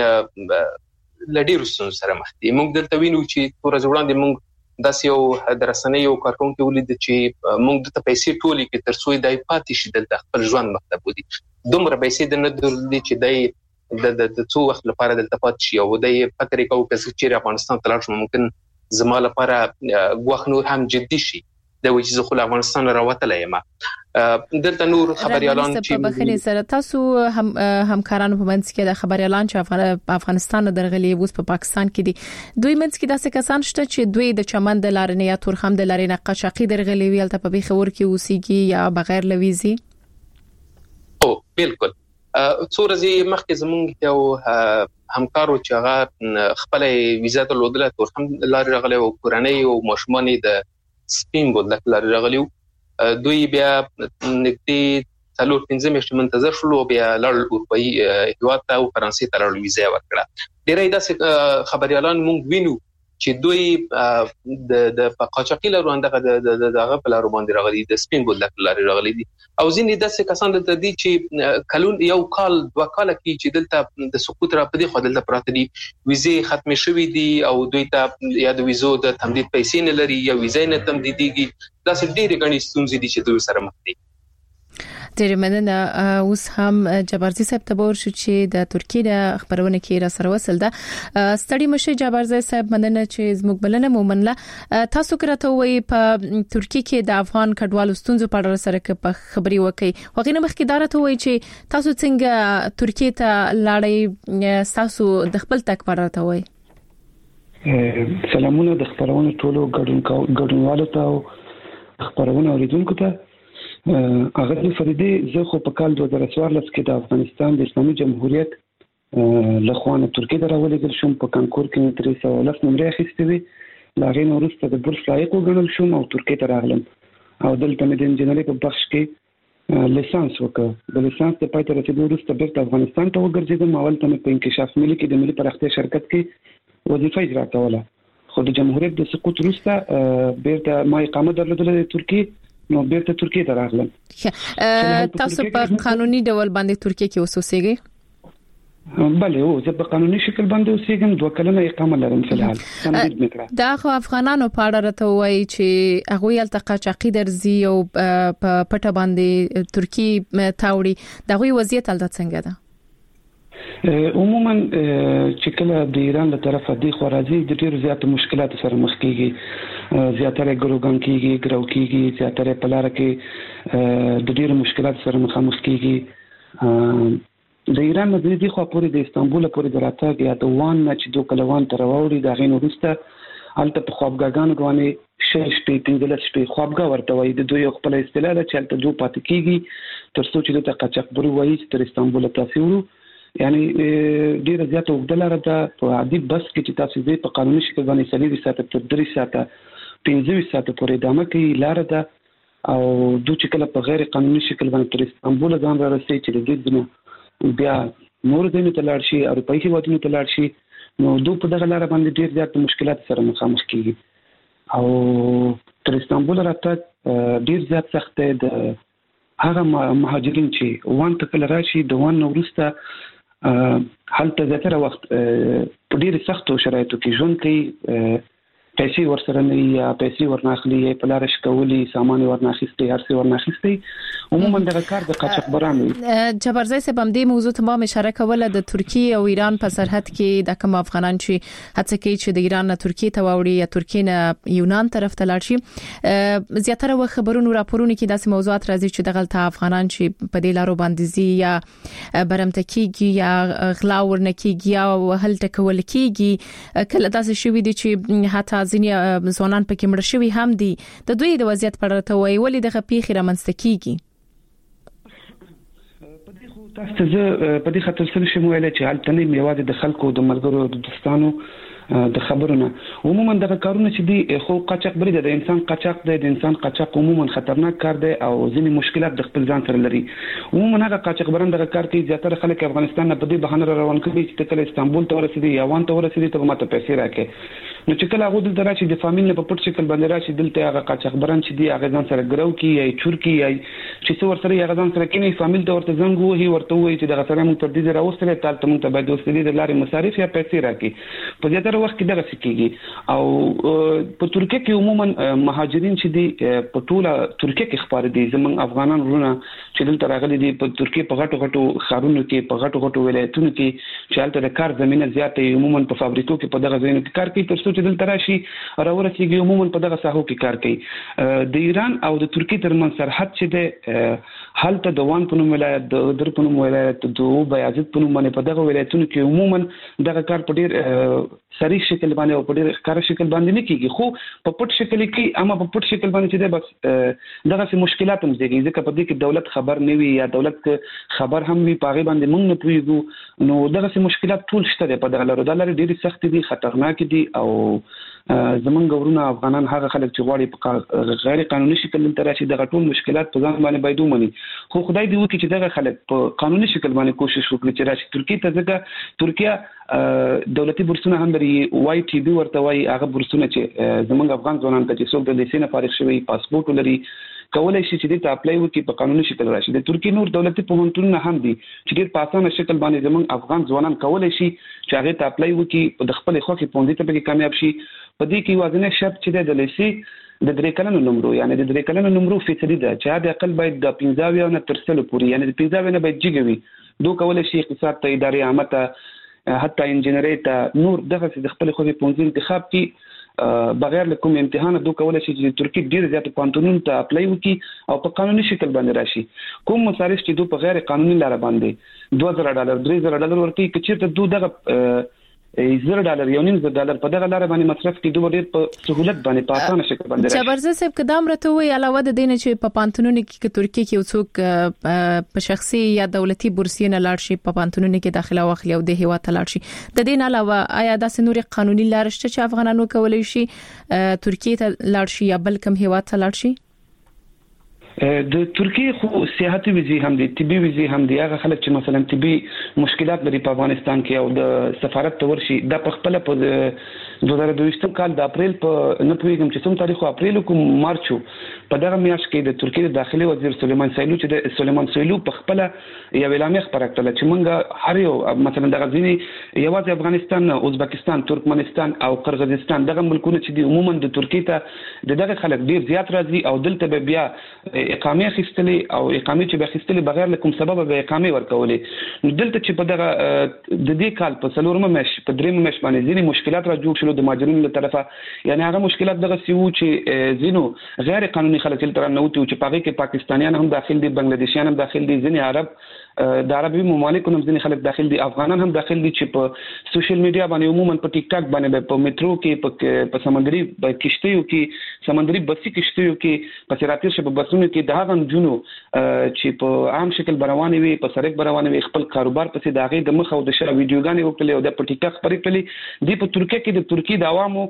لډیر سن سره مخ دي موږ دلته وینو چې تور ځوړان دي موږ داسې یو درسنۍ یو کارکونکو ولید چې موږ د پیسې ټولې کې تر څو دای پاتې شي دلته خپل ژوند مکتب ودی دومره پیسې د نه درلودي چې دای د د څو وخت لپاره دلته پاتې شي او دای فکر کوي چې افغانستان ته لاړ شي ممکن زما لپاره غوښ نور هم جدي شي د وجې زه خو افغانستان راوتلای یم دلته نور خبريالان چې په بخښنې سره تاسو هم همکارانو په منځ کې د خبريالان چې افغانستان درغلي اوس په پاکستان کې دي دوی منځ کې داسې کسان شته چې دوی د چمن د لارې یا تورخم د لارې نه قشاقي درغلي ویل ته په بخور کې اوسېږي یا بغیر لويزي او بالکل څو ورځې مخکې زمونږ یو همکارو چې هغه خپل ویزا ته لودله تورخم لارې راغلي او کورنۍ او ماشومان د سپین ګولډ لارې راغلي دوی بیا نږدې څلور پنځه میاشتې منتظر شول او بیا لړ اروپאי هیواد ته او فرانسې ته لړ ویزا ورکړه ډېرې داسې خبريالان موږ وینو چې دوی د د قاچاقي لروندغه د دغه په لارو باندې راغلي د سپین ګولډ لارې راغلي دي او ځینې داسې کسان دلته دي چې کلون یو کال دوه کال کې چې دلته د سقوط را پدې خو دلته پراته دي ویزې ختم شوې دي او دوی ته یا د ویزو د تمدید پیسې نه لري یا ویزې نه تمدیديږي داسې ډېرې غني ستونزې دي چې دوی سره مخ دي ډېر مننه اوس هم جبارزي صاحب ته ورشو چې د ترکیه د خبرونه کې را سره وصل ده ستړي مشه جبارزي صاحب مننه چې زموږ بلنه مومنله تاسو کرته وي په ترکیه کې د افغان کډوالو ستونزو په اړه سره په خبري وکي وغینه مخکې وي چې تاسو څنګه ترکیه ته لاړی تاسو د خپل تک پرته وي سلامونه د خبرونه ټولو ګډونوالو ته خبرونه اوریدونکو ته هغه د فریدي زه خو په کال دوه زره څوارلس کې د افغانستان د اسلامي جمهوریت له خوانه ترکیه ته راولېږل شوم په کانکور کې مې درې سوه لس نمرې اخیستې وې له هغې نه وروسته د بورس لایق وګڼل شوم او ترکیه ته راغلم او دلته مې د انجینرۍ په بخش کې لیسانس وکړ د لیسانس د پای ته رسېدو وروسته بیرته افغانستان ته وګرځېدم اولته مې په انکشاف ملي کې د ملي پراختیا شرکت کې وظیفه اجرا کوله خو د جمهوریت د سقوط وروسته بیرته ما اقامه درلودله د ترکیه نو بیرته ترکیه ته راغلم تاسو په قانوني ډول باندې ترکیه کې اوسېږئ بله او زه په قانوني شکل باندې اوسېږم دوه کلنه اقامه لرم فلحال تمدید میکړه دا خو افغانانو په اړه راته وایي چې هغه یل تقاچاقي درځي او په پټه باندې ترکیه تاوړي دا غوي وضعیت الته څنګه ده عموما چې کله د ایران له طرفه دی خو راځي د ډیرو زیاتو مشکلاتو سره مخ کیږي زیاتره ګروګان کیږي ګرو کیږي زیاتره په لار کې د ډیرو مشکلاتو سره مخامخ کیږي د ایران نه دی خو پورې د استانبول پورې دراتګ یا د وان نه چې دوه کلوان تر ووري د غین ورسته البته په خوابګاګانو باندې شش شپې پنځلس شپې خوابګا ورته وایي د دوی خپل اصطلاح ده چې البته دوه پاتې کیږي تر څو چې د قاچاق برو وایي تر استانبول تاسو ورو یعنی ډیره زیاته وګدلاره ده په عادي بس کې چې تاسو دې په قانوني شکل باندې سلیوي ساته تر درې ساته پنځه ساته پورې ادامه کوي لار ده او دوی چې کله په غیر قانوني شکل باندې تر استانبول ځان را رسي چې د دې بیا نور دې ته لاړ شي اروپایي هیوادونو ته لاړ شي نو دوی په دغه لار باندې ډیر زیات مشکلات سره مخامخ کیږي او تر استانبول راته ډیر زیات سخت ده هغه مهاجرین چې وان ته کله راشي د وان نورسته هلته زیاتره وخت په ډیره سختو شرایطو کې ژوند کوي پیسې ورسره نه یا پیسې ورناخلي یا په لار شکولي سامان ورناخستي هر څه ورناخستي عموما دغه کار د قاچاقبرانو جبرزي صاحب هم دې موضوع ته ما اشاره کوله د ترکیه او ایران په سرحد کې د کوم افغانان چې هڅه کوي چې د ایران نه ترکیه ته وړي یا ترکیه نه یونان طرف ته لاړ شي زیاتره و خبرونو راپورونو کې داسې موضوعات راځي چې دغه افغانان چې په دې لارو باندې زی یا برمتکیږي یا غلا ورنکیږي یا هل ټکول کیږي کله داسې شوې دي چې حتی ځینې ځوانان پکې مړ شوي هم دي د دوی د وضعیت په اړه ته وایي ولې دغه پیښې رامنځته کیږي په دې خو تاسو ته په دې خاطر څه شمو ویل چې حالت نه میواده د خلکو د ملګرو د دوستانو د خبرونه عموما د کارونه چې دی خو قاچاق بری د انسان قاچاق دی د انسان قاچاق عموما خطرناک کار دی او ځینې مشکلات د خپل ځان سره لري. عموما هغه قاچاق برند د کار کې زیاتره خلک افغانستان نه په دې بهانه روان کړي چې کله استانبول ته ورسېدي یا وان ته ورسېدي ته ماته پیسې راکې. نو چې کله هغه دلته راشي د فامیل په پټ شکل باندې راشي دلته هغه قاچاق برند چې دی هغه ځان سره ګرو کی یا چور کی یا چې څو ورسره هغه ځان سره کینی فامیل ته ورته زنګ وهي ورته وایي چې دغه سره موږ تر دې راوستل تل ته موږ ته باید وسلې د لارې مصارف یا پیسې راکې. په زیاتره وخت کې دغه سکی او په ترکیه کې عموما مهاجرین چې دي په ټوله ترکیه کې خبر دي زمون افغانان ورونه چې دلته راغلي دي په ترکیه په غټو غټو خارونو کې په غټو غټو ولایتونو کې چې هلته د کار زمينه زیاتې عموما په فابریکو کې په دغه ځایونو کې کار کوي تر څو چې دلته راشي راورسیږي عموما په دغه ساحو کې کار کوي. د ایران او د ترکیه ترمنځ سرحد چې ده هلته د وان په نوم ولایت د در په نوم ولایت د بیازید په نوم باندې په دغه ولایتونو کې عموما دغه کار په ډیر صریح شکل باندې او په ډیر ښکار شکل باندې نه کیږي خو په پټ شکل کې اما په پټ شکل باندې چې ده بس دغه څه مشکلات هم دي ځکه په دې کې دولت خبر نه وي یا دولت خبر هم وي پاغي باندې موږ نه پوهیږو نو دغه څه مشکلات ټول شته په دغه لارو د لارې ډېری سخت دي خطرناک دي او زمونږ ورونه افغانان هغه خلک چې غواړي په غیر قانوني شکل تر راشي دغه ټول مشکلات په ځان باندې باید ومني خو خدای دې وکړي چې دغه خلک په قانوني شکل باندې کوشش وکړي چې راشي ترکیه ته ځکه ترکیه دولتي بورسونه هم لري وای ټي بي ورته وای هغه بورسونه چې زمونږ افغان ځوانان ته چې څوک د لیسنس فارغ شوی پاسپورت لري کولای شي چې د اپلای وکړي په قانوني شکل راشي. د ترکیه نور دولتي پوهنتونونه هم دي چې ډېر په اسانه شکل باندې زمونږ افغان ځوانان کولای شي چې هغه ته اپلای وکړي د خپل خوښي پوندې ته به کامیاب شي. په دې کې وازنه شرط چې د لیسي د درې کلنو نمبر یعنی د درې کلنو نمبر فیصدي ده چې د اقل باید د پنځه نه تر سلو پورې یعنی د پنځه نه باید جګوي دوه کولای شي اقتصاد ته ادارې عامه ته حتی انجنیری ته نور دغه د خپل خوښي پوندې انتخاب کې بغیر له کوم امتحان دوه کولای شي چې ترکیه ډیر زیات پانتونون ته اپلای وکړي او په قانوني شکل باندې راشي. کوم مصارف چې دوه په غیر قانوني لار باندې دوه زره ډالر درې زره ډالر ورکړي چې چیرته دوه دغه زر ډالر یو نیم زر ډالر په دغه لار باندې مصرف کې دوه ډیر په سہولت باندې په اسانه شکل باندې راشي. جبرزه صاحب قدم راته وی علاوه د دینه چې په پانتونونو کې ترکیه کې څوک په شخصي یا دولتي بورسیې نه لاړ شي په پانتونونو کې داخله واخلي او د هیواد ته لاړ شي د دین علاوه آیا د سنوري قانوني لار شته چې افغانانو کولای شي ترکیه ته لاړ شي یا بل کوم هیواد ته لاړ شي؟ د ترکیه خو سیاحتي ویزې هم دي طبي ویزې هم دي هغه خلک چې مثلا طبي مشکلات لري په افغانستان کې او د سفارت ته ورشي د په خپل په دوه زره دوه کال د اپریل په نه پوهیږم چې کوم تاریخ اپریل کوم مارچ په دغه میاشت کې د ترکیه داخلي وزیر سلیمان سویلو چې د سلیمان سویلو په خپل یو اعلامیه خبره کړه چې موږ هر یو مثلا دغه ځینی یوازې افغانستان ازبکستان ترکمنستان او قرغیزستان دغه ملکونه چې د عموما د ترکیه ته دغه خلک ډیر زیات راځي او دلته بیا اقامه خستلې او اقامه چې به خستلې بغیر له کوم سبب به اقامه ورکولې نو دلته چې په دغه د دې کال په څلورمه مش په درېمه مش باندې ځینې مشکلات را جوړ شول د مهاجرینو له طرفه یعنی هغه مشکلات دغه سیو چې زینو غیر قانوني خلک تر نه وتی چې پاګه کې پاکستانیان هم داخل دي بنگلاديشیان هم داخل دي ځینې عرب د عربي ممالکو هم ځینې خلک داخل دي افغانان هم داخل دي چې په سوشل میډیا باندې عموما په ټیک ټاک باندې په میټرو کې په سمندري کشتیو کې سمندري بسي کشتیو کې په سراتیر شپ بسونو کې د هغه جنو چې په عام شکل بروانې وي په سرک بروانې وي خپل کاروبار پسې داغه د مخ او د شر ویډیوګانې وکړي او د په ټیک ټاک خبرې کړي دی په ترکیه کې د ترکیه د عوامو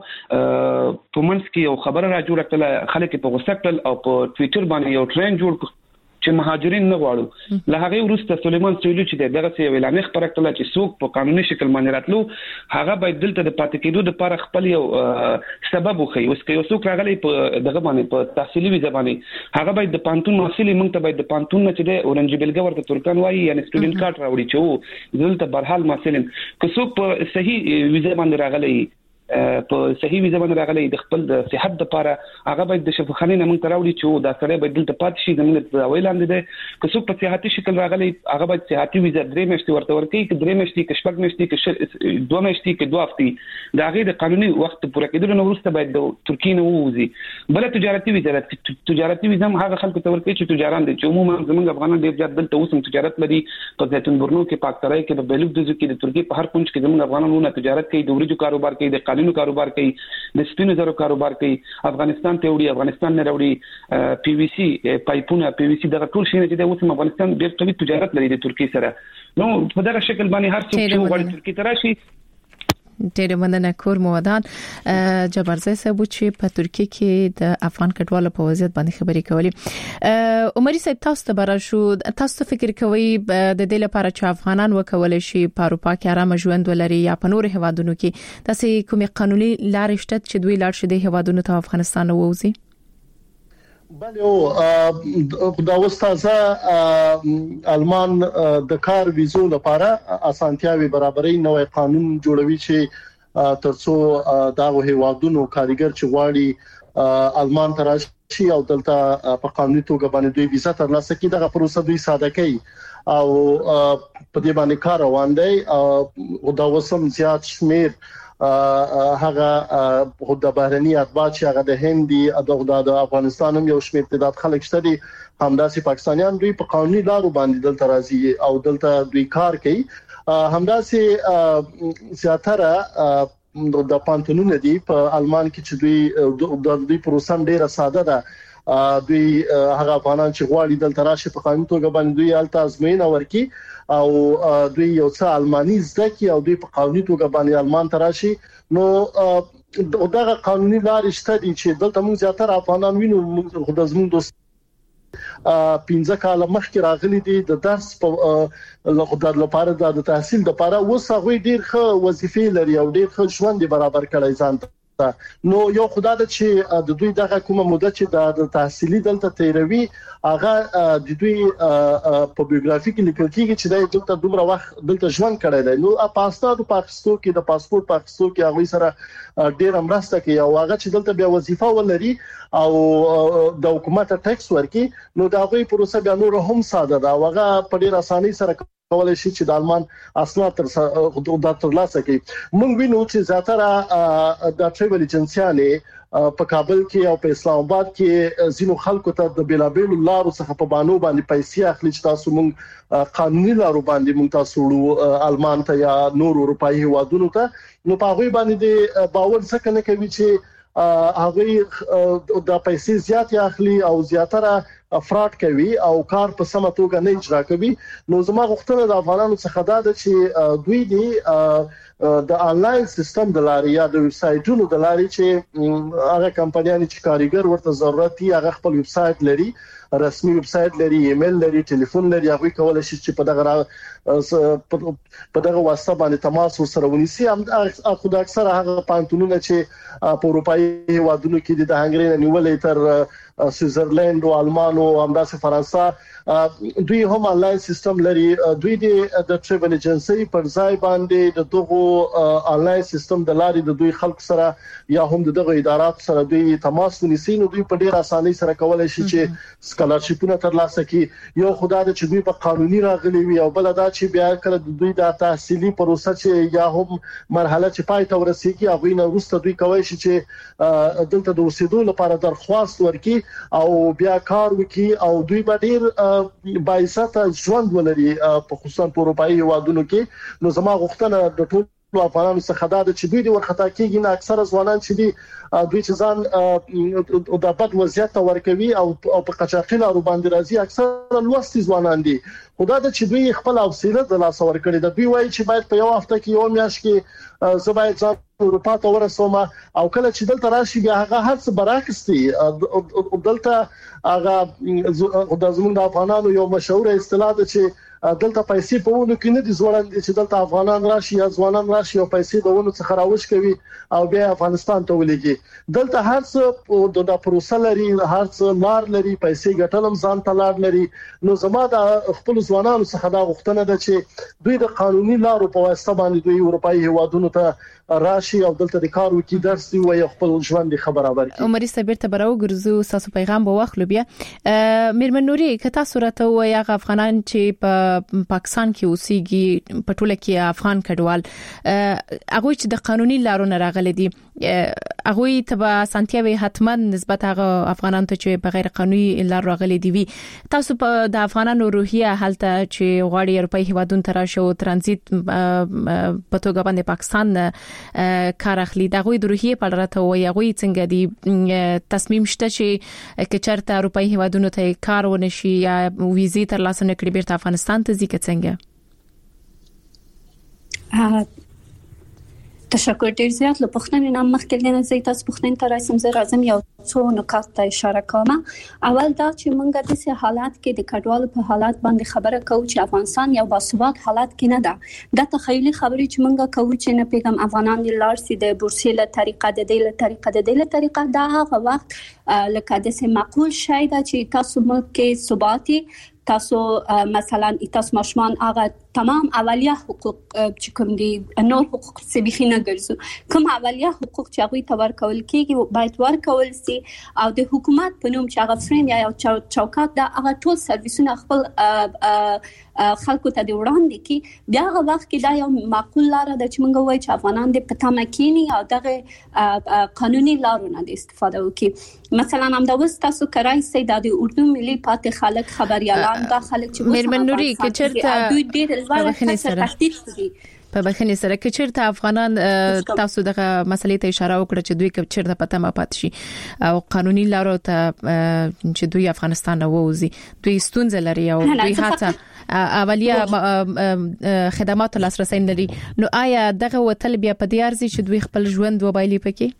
په منځ کې یو خبره را جوړه کړه خلک په غوسه کړل او په ټوئیټر باندې یو ټرند جوړ چې مهاجرین نه غواړو له هغه وروسته سلیمان سویلو چې دغه څه اعلان خبره کړه چې څوک په قانوني شکل باندې راتلو هغه باید دلته د پاتې کېدو لپاره خپل یو سبب وخی اوس که یو څوک راغلی په دغه باندې په تحصیلي ویزه باندې هغه باید د پانتون محصل موږ ته باید د پانتون نه چې د اورنج بیلګه ورته ترکان وایي یعنی سټوډنټ کارت راوړي چې دلته برحال محصل که څوک په صحیح ویزه باندې راغلی په صحیح ویزه باندې راغلی د خپل د صحت لپاره هغه باید د شفاخانه نه موږ تراوړي چې دا سره باید دلته پات شي زموږ د ویلاندې ده که څوک په صحتي شکل راغلی هغه باید صحتي ویزه درې میاشتې ورته ورکړي چې درې میاشتې کې شپږ میاشتې کې دوه میاشتې کې دوه هفتې دا غي د قانوني وخت پوره کېدل نو وروسته باید د ترکیه نه ووزي بل تجارتي ویزه تجارتي ویزه هم هغه خلکو ته ورکړي چې تجاران دي چې عموما زموږ افغانان ډیر زیات دلته اوسم تجارت لري په زیتون برنو کې پاک سرای کې د بیلوک د ځکه د ترکیه په هر کونج کې زموږ افغانانونه تجارت کوي د ورجو کاروبار کوي د قالینو کاروبار کوي د سپینو زرو کاروبار کوي افغانستان ته وړي افغانستان نه وړي پی وی سی پایپونه پی وی سی دغه ټول شي چې د اوس افغانستان ډېر قوي تجارت لري د ترکیه سره نو په دغه شکل باندې هر څوک چې وغواړي ترکیه ته راشي. ډېر مننه کور مودان جبرزی صاحب چې په ترکیه کې د افغان کډوالو په وضعیت باندې خبرې کولې. عمري صاحب تاسو ته برا شو تاسو فکر کوئ د دې لپاره چې افغانان وکول شي په اروپا کې آرام ژوند ولري یا په نور هوادونو کې تاسو کومې قانوني لارې شته چې دوی لاړ شي د هوادونو ته افغانستان ووزي؟ بله دا وستازه آلمان د کار ویزو لپاره اسانتیاوي برابرۍ نوې قانون جوړوي چې ترڅو دا هیوادونو کارګر چې غواړي آلمان ته راشي او دلته په قانوني توګه باندې دوی ویزا ترلاسه کړي دغه پروسه دوی ساده کوي او په دې باندې کار روان دی او دا وسم زیات شمیر هغه د بهرني اتباع چې هغه د هندي د افغانستان هم یو شمېر تعداد خلک شته دي همداسې پاکستانیان دوی په قانوني لارو باندې دلته راځي او دلته دوی کار کوي همداسې زیاتره د پانتونونه دي په آلمان کې چې دوی د دوی پروسه ډیره ساده ده دوی هغه افغانان چې غواړي دلته راشي په قانوني توګه باندې دوی الته ازموینه ورکړي او دوی یو څه الماني زده کی او دوی په قانوني توګه باندې آلمان ته راشي نو دغه قانوني لارې شته دي چې دلته موږ زیاتره افغانان وینو خو د زموږ دوست پنځه کال مخکې راغلي دي د درس په لغدار لپاره د تحصیل لپاره وسه ډیر ښه وظیفې لري او ډیر ښه ژوند برابر کړی ځان نو یو خدای د چې د دوی دغه کومه مدته چې د تحصیلي دلته تیروي هغه د دوی په بیوګرافي کې لیکل کیږي چې د دلته دومره وخت دلته ژوند کړی دی نو پاسپورت په پاکستان کې د پاسپورت په پاکستان کې هغه سره ډیر مرسته کوي او هغه چې دلته بیا وظیفه ولري او د حکومت ټیکس ورکي نو دا غوي پروسه بیا نور هم ساده ده هغه په ډیر اسانۍ سره کولای شي چې د آلمان اسناد تر د ترلاسه کوي موږ وینو چې زیاتره د ټریول ایجنسیانه په کابل کې او په اسلام آباد کې زینو خلکو ته د بیلابیل لارو څخه په بانو باندې پیسې اخلي چې تاسو موږ قانوني لارو باندې موږ تاسو آلمان ته یا نور اروپאי هیوادونو ته نو په هغه باندې باور څنګه نه کوي چې هغه د پیسې زیات اخلي او زیاتره افراد کوي او کار په سمه توګه نه اجرا کوي نو زما غوښتنه د افغانانو څخه دا ده چې دوی دی د انلاین سیستم د لارې یا د ویب سایټونو د لارې چې هغه کمپنیان چې کارګر ورته ضرورت یې هغه خپل ویب سایټ لري رسمي ویب سایټ لري ایمیل لري ټلیفون لري هغه کولای شي چې په دغه په دغه واسطه باندې تماس سره ونیسي هم خو د اکثره هغه پانتونونه چې په اروپאי هیوادونو کې د هنګري نیولې تر سویټزرلند او آلمان او همداسې فرانسه دوی هم انلاین سیستم لري دوی د ټریول ایجنسی پر ځای باندې د دغه انلاین سیستم د لارې د دوی خلک سره یا هم دغه ادارات سره دوی تماس ونیسي نو دوی په ډیر اسانۍ سره کولای شي چې سکالرشیپونه ترلاسه کړي یو خدای د چې دوی په قانوني راغلي وي او بل دا چې بیا کله دوی د تحصیلي پروسه چې یا هم مرحله چې پای ته ورسیږي هغه نه وروسته دوی کوي چې دلته د اوسېدو لپاره درخواست ورکړي او بیا کار وکړي او دوی به ډیر بایسته ژوند ولري په خصوصا په اروپאי هیوادونو کې نو زما غوښتنه د ټول افغانانو څخه دا چې دوی د ورختا کېږي نه اکثره ځوانان چې دي دوی چې ځان د بد وضعیت ورکوي او په قچاقي لارو باندې راځي اکثره لوستي ځوانان دي خدای د چې دوی خپل حوصله د لاس ور کړی د دوی وایي چې باید په یو هفته کې یو میاشت کې زبایت ځان اروپا ته ورسوم او کله چې دلته راشي بیا هغه هر څه برعکس دي دلته هغه د زموږ د افغانانو یو مشهور اصطلاح ده چې دلته پیسې په ونه کې نه دي ځوړند چې دلته افغانان راشي یا ځوانان راشي او پیسې د ونه څخه راوښ کوي او بیا افغانستان ته ولېږي دلته هر څه د پروسه لري هر څه لار لري پیسې ګټلم ځان ته لار لري نو زما د خپل ځوانانو څخه دا غوښتنه ده چې دوی د قانوني لارو په واسطه باندې دوی اروپאי هیوادونو ته راشي او دلته د کار وکي درس دی او خپل ژوند خبره ورکړي عمري صبر ته براو ګرځو تاسو پیغام به واخلو بیا میرمن نوري کته صورت او یا افغانان چې په په پاکستان کې اوسېږي په ټوله کې افغان کډوال هغه چې د قانوني لارو نه راغلي دي هغه ته به سانتیاوي حتما نسبت هغه افغانانو ته چې بغیر قانوني لار راغلي دي وي تاسو په د افغانانو روحیه حالت چې غواړي اروپאי هیوادونو ته راشي او ترانزیت په توګه باندې پاکستان کار اخلي دغه د روحیه په اړه ته وایي هغه څنګه دي تصمیم شته چې کې چرته اروپאי هیوادونو ته کار ونشي یا ویزې تر لاسه نکړي بیرته افغانستان ته ځي څنګه تشکر ډیر زیات له پښتنې نام مخکې نه زه تاسو پښتنې ته راځم زه راځم یو څو نکات ته اشاره کوم اول دا چې موږ د سه حالات کې د کډوالو په حالات باندې خبره کوو چې افغانستان یو باسواده حالات کې نه ده د تخیلي خبرې چې موږ کوو چې نه پیغام افغانان د لارسي د بورسي له طریقه د دې له طریقه د دې له طریقه دا هغه وخت لکه د سه معقول شي دا چې تاسو ملک کې ثباتي تاسو مثلا تاسو ماشومان هغه تمام اولیه حقوق چې کوم دي نور حقوق څه بخي نه ګرځو کوم اولیه حقوق چې هغه تور کول کیږي باید ورکول سي او د حکومت په نوم چې هغه فریم یا چوکاټ دا هغه ټول سرویسونه خپل خلکو ته دی وړاندې کی بیا هغه وخت کې دا یو معقول لار ده چې موږ وایو چې افغانان د پټه مکینی او دغه قانوني لارونه د استفاده وکړي مثلا هم دا وست تاسو کرای سي د اردو ملي پاتې خلک خبريالان دا خلک چې مېرمن نوري کې چرته دوی ډېر لوړ په بخښنې سره کې چیرته افغانان تاسو دغه مسلې ته اشاره وکړه چې دوی کې چیرته پته ما پات شي او قانوني لارو ته چې دوی افغانستان نه ووزي دوی ستونزې لري او دوی هڅه اولیه خدمات لاسرسي لري نو آیا دغه وتل بیا په دې ارزي چې دوی خپل ژوند وبایلي پکې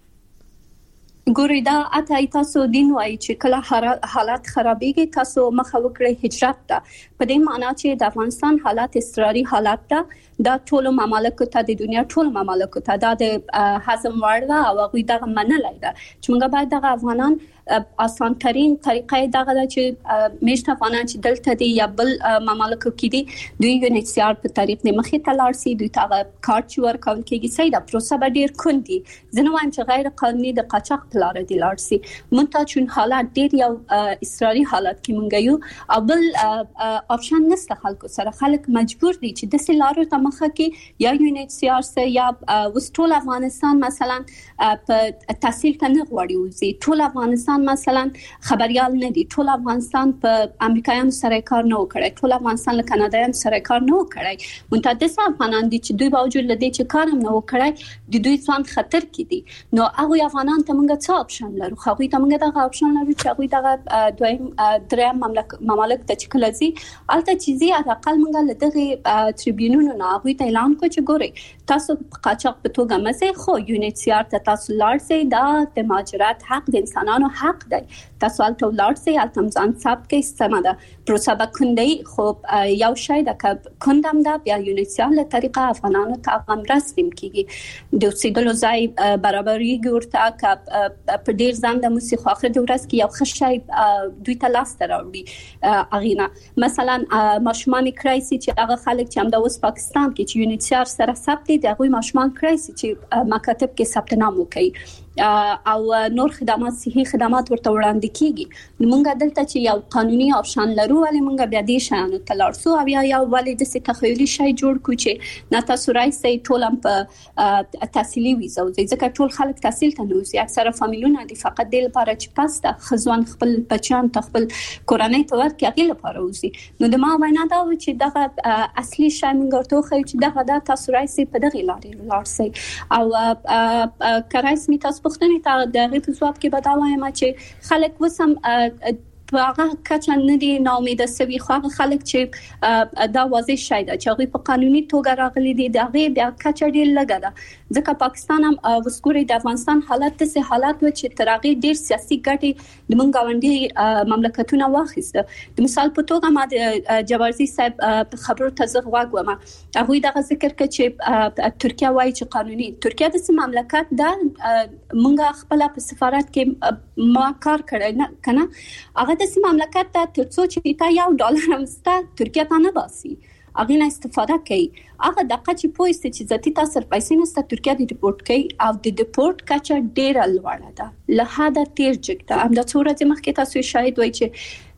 ګوري دا اته تاسو دین وایي چې کله حالات خرابېږي تاسو مخه وکړئ هجرت ته په دې معنی چې د افغانستان حالات اضطراري حالات ته دا ټول ممالک ته د دنیا ټول ممالک ته دا د حزم وړه او غوي دغه منلای دا چې موږ باید دغه افغانان آسان ترين طریقې دغه چې میشت افغانان چې دلته دي یا بل ممالک کې دي دوی یو نشيار په طریق نه مخې ته لاړ سي دوی ته کارت ورکول کېږي سیدا پروسه به ډیر کندي ځنه وایم چې غیر قانوني د قاچاق پلار دي لاړ سي مونږ چون حالات ډیر یو اضطراري حالات کې مونږ یو او بل اپشن نشته خلکو سره خلک مجبور دي چې د سلارو ته مخه کې یا یونټ سیار سره یا وستول افغانستان مثلا په تحصیل ته نه غواړي وزي ټول افغانستان مثلا خبريال نه دي ټول افغانستان په امریکایانو سره کار نه وکړي ټول افغانستان له کاناډایانو سره کار نه وکړي متعدد افغانان دي چې دوی باوجود لدی چې کار نه وکړي د دوی ځان خطر کې دي نو هغه افغانان ته موږ څه اپشن لرو خو هغه ته موږ دغه اپشن لرو چې هغه دغه دویم دریم مملک ممالک ته چې کلزي الته چیزي اقل موږ له دغه ټریبیونونو نه هغه ته اعلان کو چې ګوري تاسو قاچاق په توګه مزه خو یونټ سیار ته تاسو لاړ سي دا د مهاجرت حق د انسانانو حق دی تاسو الته لاړ سي الته ځان ثبت کې استمه ده پروسه به کندي خو یو شای د کندم دا بیا یونټ سیار له طریقه افغانانو ته غم رسم کیږي د اوسېدلو ځای برابرۍ ګورته ک په ډیر ځان د موسی خو اخر د ورځ کې یو خشای دوی ته لاس راوړي اغینا مثلا ماشومان کرایسي چې هغه خلک چې هم د اوس پاکستان کې چې یونټ سیار سره ثبت دي هغه ماشومان کرایسي چې مکاتب کې ثبت نام وکړي او نور خدمات صحي خدمات ورته وړاندې کیږي موږ دلته چې یو قانوني اپشن لرو ولې موږ بیا دې شانو تلارسو او یا یو ولې د ست تخیلي شی جوړ کو چې نه تاسو راځي ټول په تحصیلي ویزه او ځکه ټول خلک تحصیل ته نوځي اکثره فامیلونه دي فقط د لپاره چې پاسته خزوان خپل بچیان ته خپل کورنۍ ته ورکړي هغه لپاره وځي نو د ما وینا دا و چې دغه اصلي شی موږ ورته خو چې دغه د تاسو راځي په دغه لارې لارسي او کرایس می تاسو پښتنې ته د غي په ځواب کې بداوایم چې خلک وسم په هغه کچه نه دي ناامید سوي خو هغه خلک چې دا واضح شي دا چې هغه په قانوني توګه راغلي دي دا غي بیا کچه ډیر لګا ده ځکه پاکستان هم وسکوري د افغانستان حالت ته حالات و چې ترغي ډیر سیاسي ګټي د مونږ غونډي مملکتونه واخیسته د مثال په توګه ما د جوارزي صاحب په خبرو ته زغ واګوم هغه دغه ذکر کړي چې ترکیه وايي چې قانوني ترکیه د سم مملکت ده مونږ خپل په سفارت کې ما کار کړی نه کنه هغه د سم مملکت ته ترڅو چې تا یو ډالر هم ستا ترکیه ته نه باسي هغه نه استفاده کوي هغه دغه چې پوهیږي چې ذاتی تاسو پیسې نه ستا ترکیه د ریپورت کوي او د ریپورت کچه ډیر لوړه ده له حده تیر جګه هم د څوره د مخکې تاسو شاهد وای چې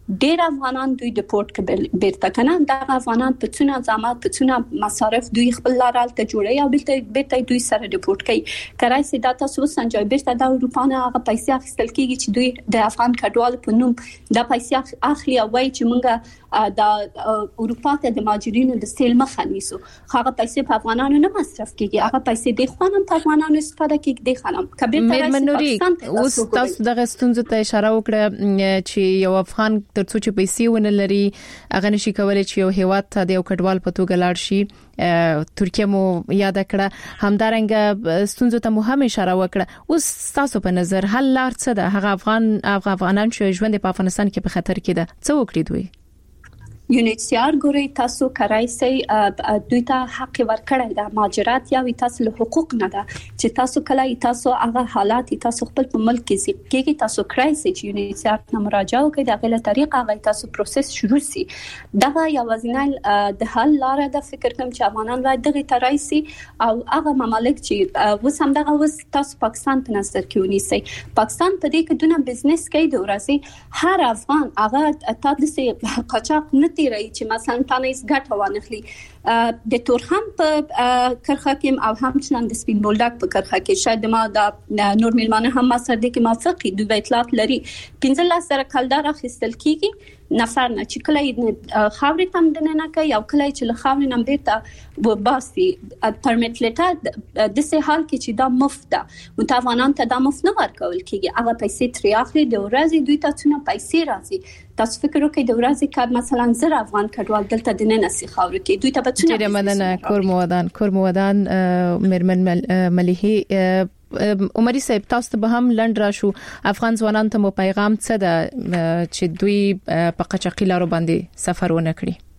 ډېر افغانان دوی ډیپورت کړل بیرته کنه دا افغانان په څونه ځامات په څونه مصارف دوی خپل لارال ته جوړي او بیرته بیرته دوی سره ډیپورت کوي کرای سي دا تاسو سنجای بیرته د اروپا نه هغه پیسې اخیستل کیږي چې دوی د افغان کډوال په نوم د پیسې اخلي او وایي چې مونږه د اروپا ته د ماجرینو د سیل مخه نیسو هغه پیسې په افغانانو نه مصرف کیږي هغه پیسې د خوانم په افغانانو استفاده کیږي د خانم کبیر پاکستان اوس تاسو دغه ستونزې ته اشاره وکړه چې یو افغان ترڅو چې پیسې ونه لري هغه نشي کولای چې یو هیواد ته د یو کډوال په توګه لاړ شي ترکیه مو یاد کړه همدارنګه ستونزې ته مو هم اشاره وکړه اوس تاسو په نظر حل لار څه ده هغه افغان افغانان چې ژوند په افغانستان کې په خطر کې ده څه وکړي دوی یونیسیار ګوري تاسو کرای سي دوی ته حق ورکړی دا ماجرات یا تاسو له حقوق نه ده چې تاسو کله تاسو هغه حالات تاسو خپل په ملک کې کې تاسو کرای سي چې یونیسیار ته مراجعه وکړئ د غوښتنې طریقه هغه تاسو پروسس شروع سي دا یو وزنه د حل لار ده فکر کوم چې افغانان باید دغه ترای سي او هغه ممالک چې وسم دغه وس تاسو پاکستان په نظر کې ونیسي پاکستان په دې کې دونه بزنس کوي د ورځي هر افغان هغه تاسو قاچاق نه رای چې مثلا تانه یې ګټه وانخلي د تورخم په کرخه کې او همچنان د سپین بولډاک په کرخه کې شاید ما د نور میلمانه هم ما سره د کې موافقي د اطلاعات لري پنځه لس سره کلدار اخیستل کیږي نفر نه چې کله خاوري تم دنه کوي او کله چې له خاوري نم بیرته وباسي پرمټ لیټر د سه حال کې چې دا مفت ده متوانان ته دا مفت نه ورکول کیږي هغه پیسې تری اخلي د ورځې دوی ته څونه پیسې راځي تاسو فکر وکړئ د ورځې کار مثلا زر افغان کډوال دلته د نه نسی خاوري کې دوی ته به څونه ډیره مننه کورمودان کورمودان مرمن مليحي عمري صاحب تاسو به هم لند را شو افغان ځوانان ته مو پیغام څه ده چې دوی په قچاقي لارو باندې سفر ونه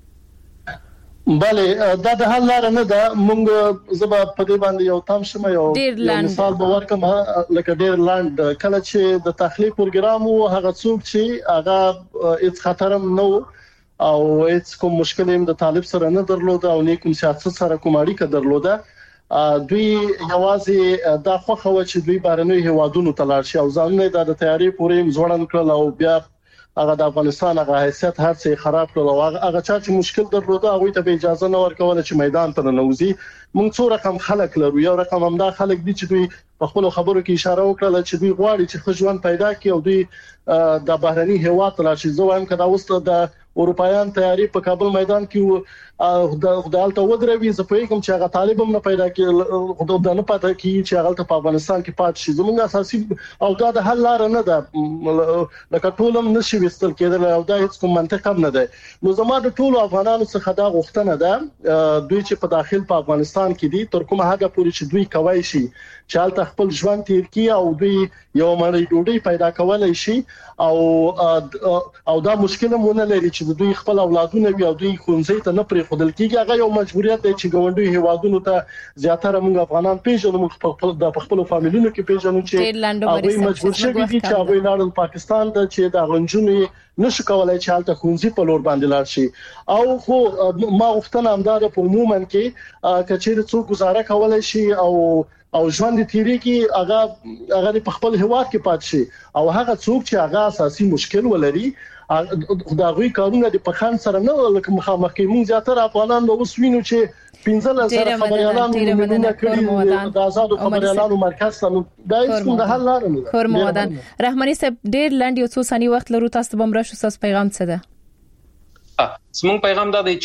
کړي بله دا د حل لار نه ده مونږ زبا په دې باندې یو تام شمه یو مثال به ورکم لکه ډیر لاند کله چې د تخلیق پروګرام او هغه څوک چې هغه هیڅ خطر نو او هیڅ کوم مشکل هم د طالب سره نه درلوده او نه کوم سیاست سره کوم اړیکه درلوده دوی یوازې دا خوخه و چې دوی بارنوي هوادونو تلار شي او ځانونه د تیاری پورې ځوړن کړل او بیا هغه د افغانستان هغه حیثیت هر څه خراب کړل او هغه چې مشکل درلوده هغه ته به اجازه نه ورکول چې میدان ته ننوځي موږ څو رقم خلک لرو یو رقم هم دا خلک دي چې دوی په خپل خبرو کې اشاره وکړه چې دوی غواړي چې خجوان پیدا کړي او دوی د بهرني هواد تلار شي زه وایم کدا اوس د اروپایان تیاری په کابل میدان کې د خدالته ودروي زه په کوم چې هغه طالب هم نه پیدا کړي خدای نه پاتې کی چې هغه په افغانستان کې پات شي زموږ اساسي او دا د حل لار نه ده لکه ټولم نشي وستل کېدل او دا هیڅ کوم منطق هم نه ده نو زموږ د ټولو افغانانو څخه دا غوښتنه ده دوی چې په داخل په افغانستان کې دي تر کومه هغه پورې چې دوی کوي شي چې حالت خپل ژوند تیر کی او دوی یو مړی ډوډۍ پیدا کولای شي او او دا مشکل مونږ لري چې دوی خپل اولادونه وي او دوی خونځي ته نه پرې خودل کیږي هغه یو مجبوریت دی چې ګوندوی هوادونو ته زیاتره موږ افغانان پیژنو موږ د خپل فامیلونو کې پیژنو چې هغه مجبور شوي دي چې هغه لاړل پاکستان ته چې د غنجونې نشو کولای چې حالت خونځي په لور باندې لاړ شي او خو ما غوښتنه همدار په عموما کې کچېر څو گزاره کولای شي او او ژوند تیری کې هغه هغه په خپل هواد کې پات شي او هغه څوک چې هغه اساسي مشکل ولري خدای کارونه د پخان سره نه لکه مخامخ کې مونږ زیاتره افغانان به وسوینو چې پنځه لسره خبريالانو مليونه کړي د آزادو خبريالانو مرکز ته دا هیڅ د حل لار نه ده کورمودان رحماني صاحب ډیر لاندې یو څو ثانیې وخت لرو تاسو به مرشد تاسو پیغام څه ده سمون پیغام دا دی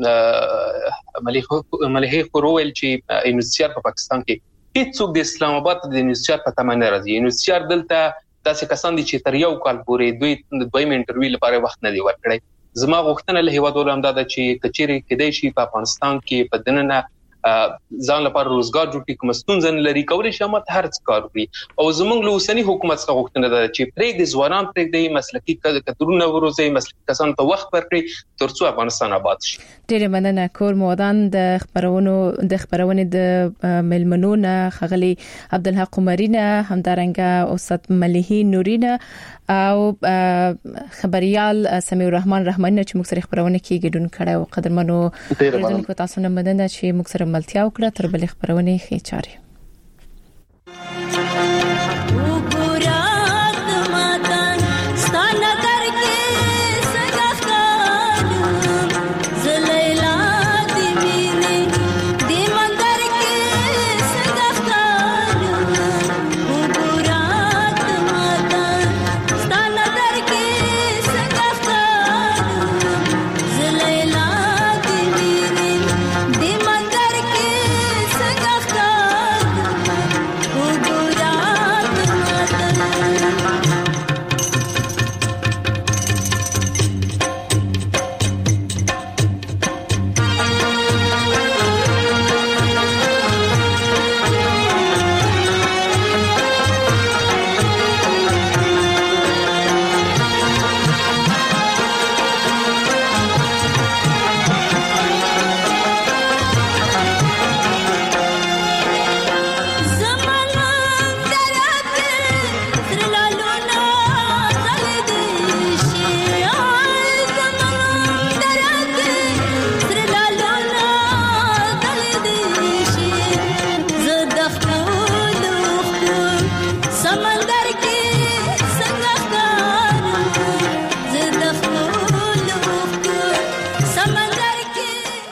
چې مليحي خورول چې یونیسیار په پاکستان کې هیڅوک د اسلام آباد د یونیسیار په تمه نه راځي یونیسیار دلته داسې کسان دي چې تر یو کال پورې دوی د دویم انټرویو لپاره وخت نه دی ورکړی زما غوښتنه له هیوادونو هم دا ده چې کچېری کېدای شي په افغانستان کې په دننه ځان لپاره روزګار جوړ کړي کوم ستونزې لري کولای شي مت هر څه کار کوي او زمونږ له اوسنی حکومت څخه غوښتنه ده چې پرې د ځوانان پرې د مسلکي کډرونه وروزي مسلکي کسان ته وخت ورکړي ترڅو افغانستان آباد شي ډېر مننه کورمودان د خبرونو د خبرونې د ملمنونه خغلی عبدالحق عمرینه همدارنګه استاد مليحي نورینه او خبريال سميع الرحمن رحماني چې موږ سره خبرونه کې ګډون کړه او قدرمنو ورزونکو تاسو نه مننه چې موږ سره ملتیا وکړه تر بل خبرونه ښه چاري